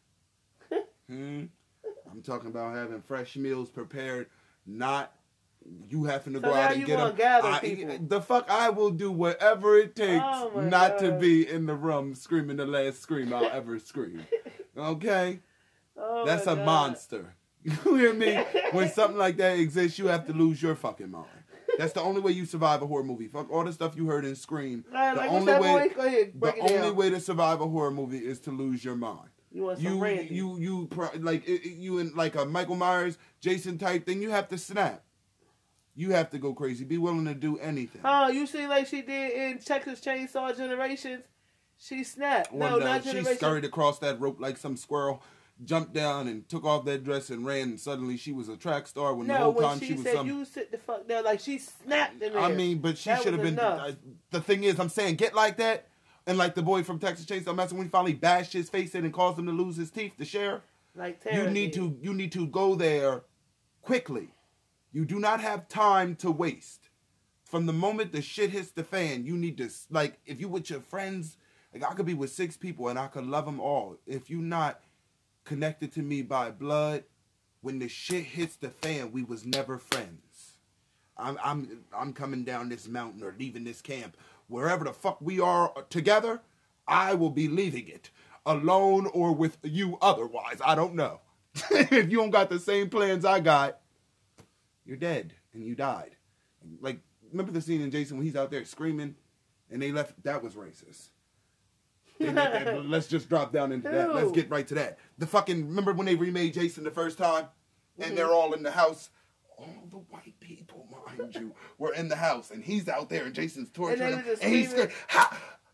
hmm? I'm talking about having fresh meals prepared, not you having to So go now out and you get gonna them. gather I, people. the fuck, I will do whatever it takes Oh my not to God. be in the room screaming the last scream I'll ever scream. Okay. Oh That's my a God. monster. You hear me? When something like that exists, you have to lose your fucking mind. That's the only way you survive a horror movie. Fuck all the stuff you heard in Scream. All right, the like, what's only that way, boy? Go ahead, the break it only down. way to survive a horror movie is to lose your mind. You want some You, brandy? you, you, pro- like it, it- you in like a Michael Myers, Jason type thing. You have to snap. You have to go crazy. Be willing to do anything. Oh, you see, like she did in Texas Chainsaw Generations. She snapped. Well, no, no, not she Generations. scurried across that rope like some squirrel, jumped down and took off that dress and ran. And suddenly she was a track star when the No, whole when time she, she was said some. you sit the fuck down, like she snapped in there. I mean, but she That should have was been. enough. Uh, the thing is, I'm saying, get like that, and like the boy from Texas Chainsaw Massacre when he finally bashed his face in and caused him to lose his teeth. The sheriff. like You Tara need did. to. You need to go there quickly. You do not have time to waste. From the moment the shit hits the fan, you need to, like, if you with your friends, like I could be with six people and I could love them all. If you not connected to me by blood, when the shit hits the fan, we was never friends. I'm I'm I'm coming down this mountain or leaving this camp. Wherever the fuck we are together, I will be leaving it. Alone or with you otherwise. I don't know. If you don't got the same plans I got, you're dead and you died. Like, remember the scene in Jason when he's out there screaming and they left? That was racist. They let that- let's just drop down into that. Let's Ew. get right to that. The fucking, remember when they remade Jason the first time? And Mm-hmm. they're all in the house. All the white people, mind you, were in the house. And he's out there and Jason's torturing they him. were just And he's screaming. scared. How,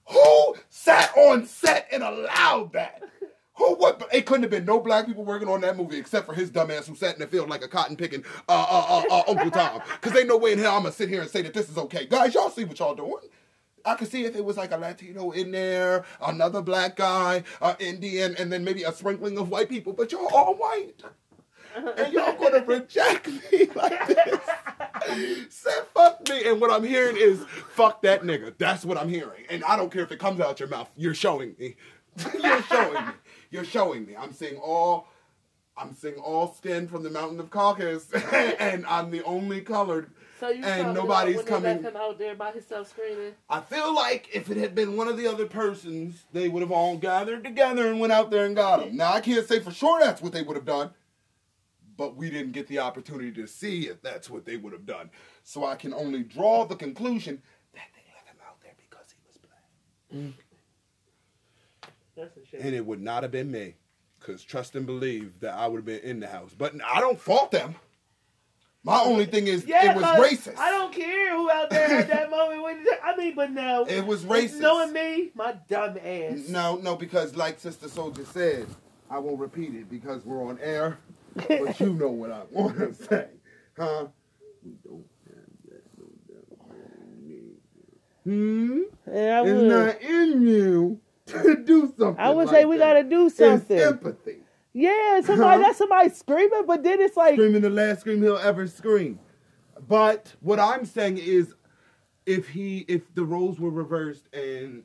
Who sat on set and allowed that? Who? What? It couldn't have been no black people working on that movie except for his dumbass who sat in the field like a cotton picking uh, uh, uh, uh, Uncle Tom. Because ain't no way in hell I'm going to sit here and say that this is okay. Guys, y'all see what y'all doing. I could see if it was like a Latino in there, another black guy, uh, Indian, and then maybe a sprinkling of white people. But y'all all white. And y'all going to reject me like this. Say fuck me. And what I'm hearing is, fuck that nigga. That's what I'm hearing. And I don't care if it comes out your mouth. You're showing me. You're showing me. You're showing me. I'm seeing all, I'm seeing all skin from the mountain of Caucasus, and I'm the only colored. So you and nobody's coming him out there by himself screaming. I feel like if it had been one of the other persons, they would have all gathered together and went out there and got him. Now I can't say for sure that's what they would have done, but we didn't get the opportunity to see if that's what they would have done. So I can only draw the conclusion that they let him out there because he was black. Mm. That's a shame. And it would not have been me, because trust and believe that I would have been in the house. But I don't fault them. My only thing is, yeah, it was racist. I don't care who out there at that moment. When, I mean, but no. It was racist. Knowing me, my dumb ass. No, no, because like Sister Soldier said, I won't repeat it because we're on air, but you know what I want to say. Huh? We don't have that no doubt in me. Hmm? Yeah, I it's would. not in you to do something I would like say we that. got to do something. It's empathy. Yeah, somebody, that's somebody screaming, but then it's like... Screaming the last scream he'll ever scream. But what I'm saying is, if he, if the roles were reversed and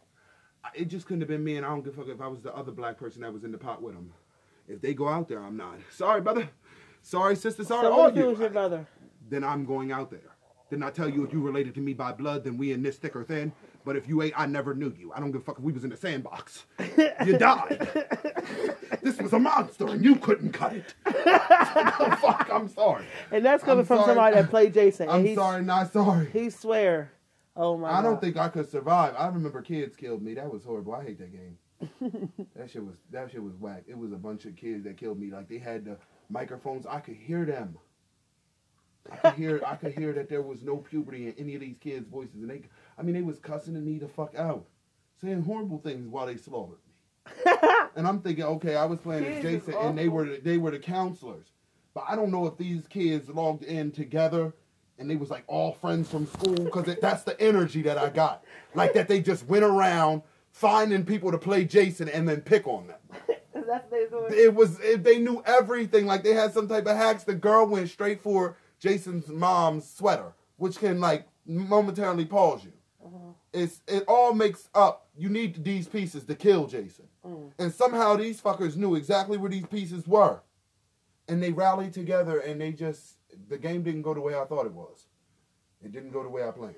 it just couldn't have been me, and I don't give a fuck if I was the other black person that was in the pot with him. If they go out there, I'm not. Sorry, brother. Sorry, sister. Sorry, so all what of if it you. was your brother? Then I'm going out there. Then I tell you, if you related to me by blood, then we in this thick or thin. But if you ain't, I never knew you. I don't give a fuck if we was in the sandbox. You died. This was a monster, and you couldn't cut it. Oh, fuck, I'm sorry. And that's coming I'm from sorry. somebody that played Jason. I'm and sorry, not sorry. He swear. Oh, my I don't God. think I could survive. I remember kids killed me. That was horrible. I hate that game. that shit was that shit was whack. It was a bunch of kids that killed me. Like, they had the microphones. I could hear them. I could hear I could hear that there was no puberty in any of these kids' voices, and they I mean they was cussing me the fuck out, saying horrible things while they slaughtered me. And I'm thinking, okay, I was playing as Jason, and they were the, they were the counselors, but I don't know if these kids logged in together and they was like all friends from school, because that's the energy that I got, like that they just went around finding people to play Jason and then pick on them. That's what they doing. It was it, they knew everything, like they had some type of hacks. The girl went straight for Jason's mom's sweater, which can like momentarily pause you. Uh-huh. It's it all makes up. You need these pieces to kill Jason, mm. and somehow these fuckers knew exactly where these pieces were, and they rallied together, and they just the game didn't go the way I thought it was. It didn't go the way I planned.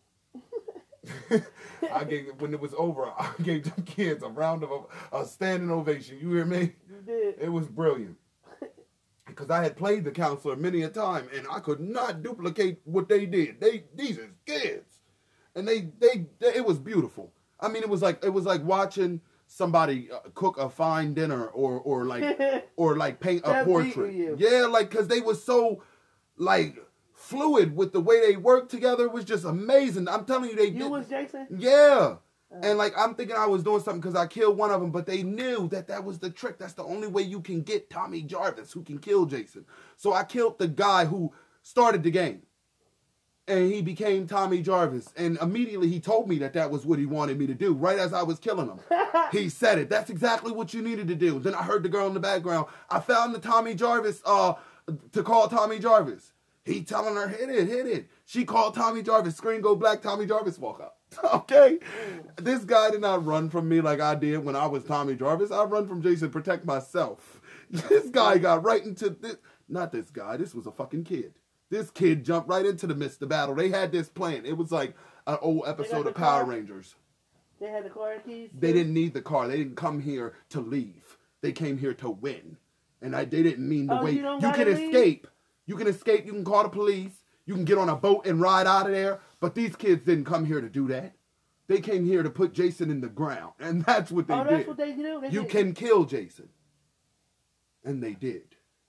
I gave when it was over, I gave them kids a round of a, a standing ovation. You hear me? You did. It was brilliant. Because I had played the counselor many a time, and I could not duplicate what they did. They these are kids, and they, they they it was beautiful. I mean, it was like it was like watching somebody uh, cook a fine dinner, or or like or like paint a That portrait. beat you. Yeah, like because they were so like fluid with the way they worked together. It was just amazing. I'm telling you, they You did. was Jason? Yeah. And, like, I'm thinking I was doing something because I killed one of them, but they knew that that was the trick. That's the only way you can get Tommy Jarvis, who can kill Jason. So I killed the guy who started the game. And he became Tommy Jarvis. And immediately he told me that that was what he wanted me to do, right as I was killing him. He said it. That's exactly what you needed to do. Then I heard the girl in the background. I found the Tommy Jarvis, uh, to call Tommy Jarvis. He telling her, hit it, hit it. She called Tommy Jarvis. Screen go black, Tommy Jarvis walk up. Okay? This guy did not run from me like I did when I was Tommy Jarvis. I run from Jason, protect myself. This guy got right into this. Not this guy. This was a fucking kid. This kid jumped right into the midst of battle. They had this plan. It was like an old episode of Power Rangers. They had the car keys? Too? They didn't need the car. They didn't come here to leave. They came here to win. And I, they didn't mean the oh, way. You, you can leave? escape. You can escape. You can call the police. You can get on a boat and ride out of there. But these kids didn't come here to do that. They came here to put Jason in the ground. And that's what they oh, did. that's what they do? They you did. can kill Jason. And they did.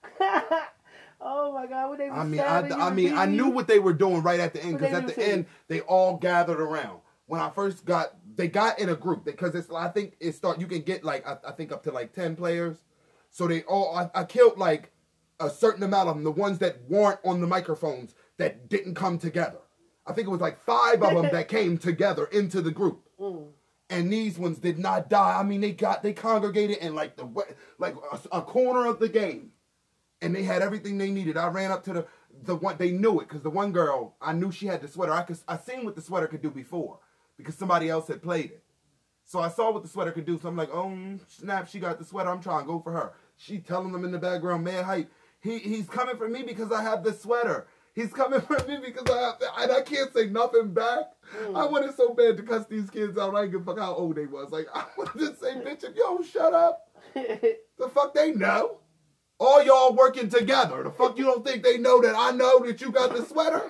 Oh my God! What they I mean, I, I mean, I knew what they were doing right at the end, because at the end they all gathered around. When I first got they got in a group because it's I think it start you can get like I, I think up to like ten players. So they all I, I killed like a certain amount of them, the ones that weren't on the microphones that didn't come together. I think it was like five of them that came together into the group. Mm. And these ones did not die. I mean, they got they congregated in like the like a, a corner of the game, and they had everything they needed. I ran up to the the one they knew it because the one girl I knew she had the sweater. I could I seen what the sweater could do before because somebody else had played it. So I saw what the sweater could do. So I'm like, oh snap, she got the sweater. I'm trying to go for her. She telling them in the background, mad hype. He he's coming for me because I have the sweater. He's coming for me because I have, and I can't say nothing back. Mm. I wanted so bad to cuss these kids out. I didn't give a fuck how old they was. Like, I wanted to say, bitch, if y'all shut up. The fuck they know? All y'all working together. The fuck you don't think they know that I know that you got the sweater?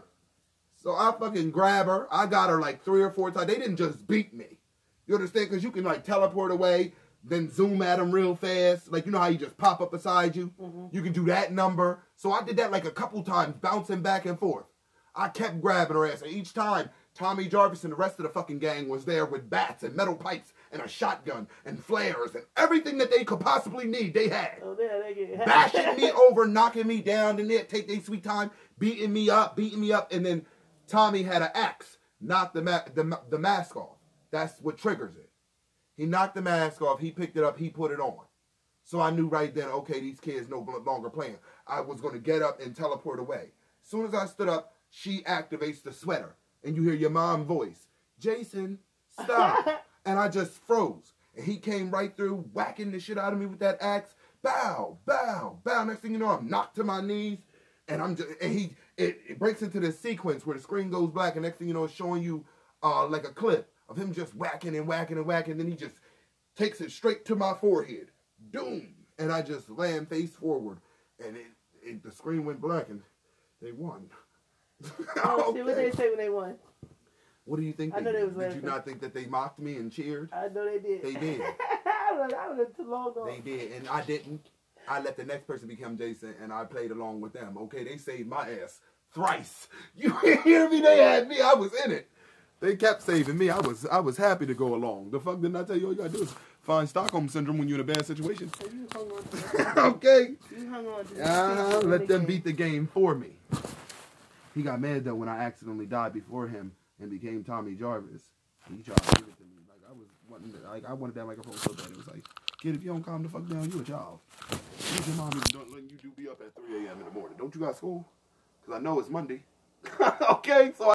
So I fucking grab her. I got her like three or four times. They didn't just beat me. You understand? Because you can like teleport away, then zoom at them real fast. Like, you know how you just pop up beside you? Mm-hmm. You can do that number. So I did that like a couple times, bouncing back and forth. I kept grabbing her ass. And each time, Tommy Jarvis and the rest of the fucking gang was there with bats and metal pipes and a shotgun and flares and everything that they could possibly need, they had. Oh, yeah, they get bashing me over, knocking me down. Then they'd take their sweet time, beating me up, beating me up. And then Tommy had an axe, knocked the, ma the, the mask off. That's what triggers it. He knocked the mask off. He picked it up. He put it on. So I knew right then, okay, these kids no longer playing. I was going to get up and teleport away. As soon as I stood up, she activates the sweater. And you hear your mom's voice. Jason, stop. And I just froze. And he came right through, whacking the shit out of me with that axe. Bow, bow, bow. Next thing you know, I'm knocked to my knees. And I'm just, and he, it, it breaks into this sequence where the screen goes black. And next thing you know, it's showing you uh, like a clip of him just whacking and whacking and whacking. Then he just takes it straight to my forehead. Doom. And I just land face forward. And it, it the screen went black and they won. Oh, okay. See what they say when they won. What do you think? I they know did? they was Did laughing. you not think that they mocked me and cheered? I know they did. They did. I was I was too long ago. They did, and I didn't. I let the next person become Jason, and I played along with them. Okay, they saved my ass thrice. You hear me? They had me. I was in it. They kept saving me. I was I was happy to go along. The fuck didn't I tell you all you gotta do is find Stockholm Syndrome when you're in a bad situation? So you hung on to that. Okay. You hung on to that. Uh-huh. Let them beat the game for me. He got mad though when I accidentally died before him and became Tommy Jarvis. He tried to give it to me. Like I was wanting to, like I wanted that microphone so bad. It was like, kid, if you don't calm the fuck down, you a child. Use your mom don't let you do be up at three A M in the morning. Don't you got school? Cause I know it's Monday. Okay, so I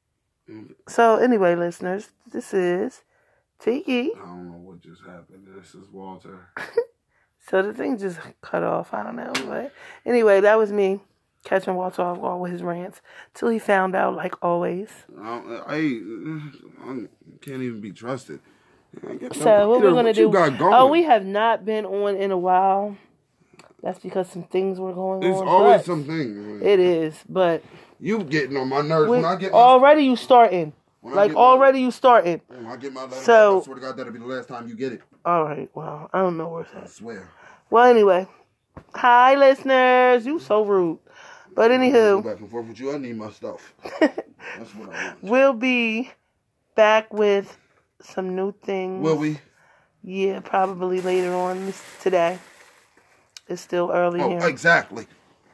So anyway, listeners, this is Tiki. I don't know what just happened. This is Walter. So the thing just cut off. I don't know. But anyway, that was me catching Walter off guard with his rants till he found out, like always. I, I, I can't even be trusted. So what we're gonna do? Got going? Oh, we have not been on in a while. That's because some things were going It's on. It's always but some things. It is, but you getting on my nerves we, when I get my, already. You starting like already. My, you starting. When I get my letter, so I swear to God, that'll be the last time you get it. All right. Well, I don't know where it's at. I swear. Well, anyway, hi listeners. You so rude. But anywho, back and forth with you. I need my stuff. That's what I want. We'll be back with some new things. Will we? Yeah, probably later on this, today. It's still early oh, here. Exactly.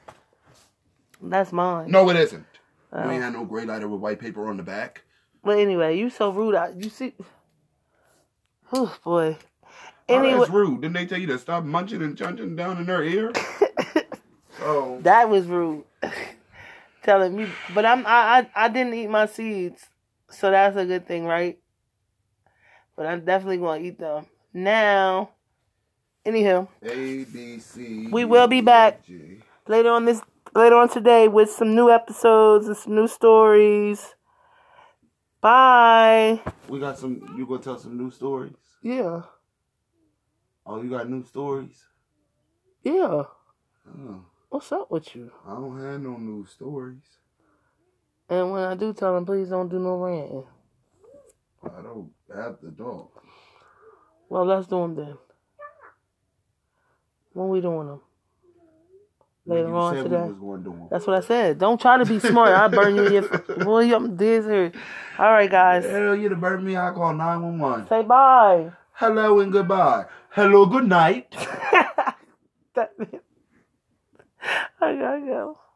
That's mine. No, it isn't. Oh. You ain't had no gray lighter with white paper on the back. But anyway, you so rude. I, you see? Oh boy. Anyway, oh, that's rude. Didn't they tell you to stop munching and chunching down in their ear? Oh. That was rude. Telling me, but I'm I, I I didn't eat my seeds, so that's a good thing, right? But I'm definitely gonna eat them now. Anywho, A B C. We will be back G. later on this later on today with some new episodes and some new stories. Bye. We got some. You gonna tell some new stories? Yeah. Oh, you got new stories? Yeah. Oh. What's up with you? I don't have no new stories. And when I do tell them, please don't do no ranting. I don't have the dog. Well, let's do them then. When we doing them? later you on said today. we was going to do them. That's what I said. Don't try to be smart. I burn you in your boy. I'm dead serious. All right, guys. Hell, you to burn me. I call nine one one. Say bye. Hello and goodbye. Hello, good night. That man. I gotta go.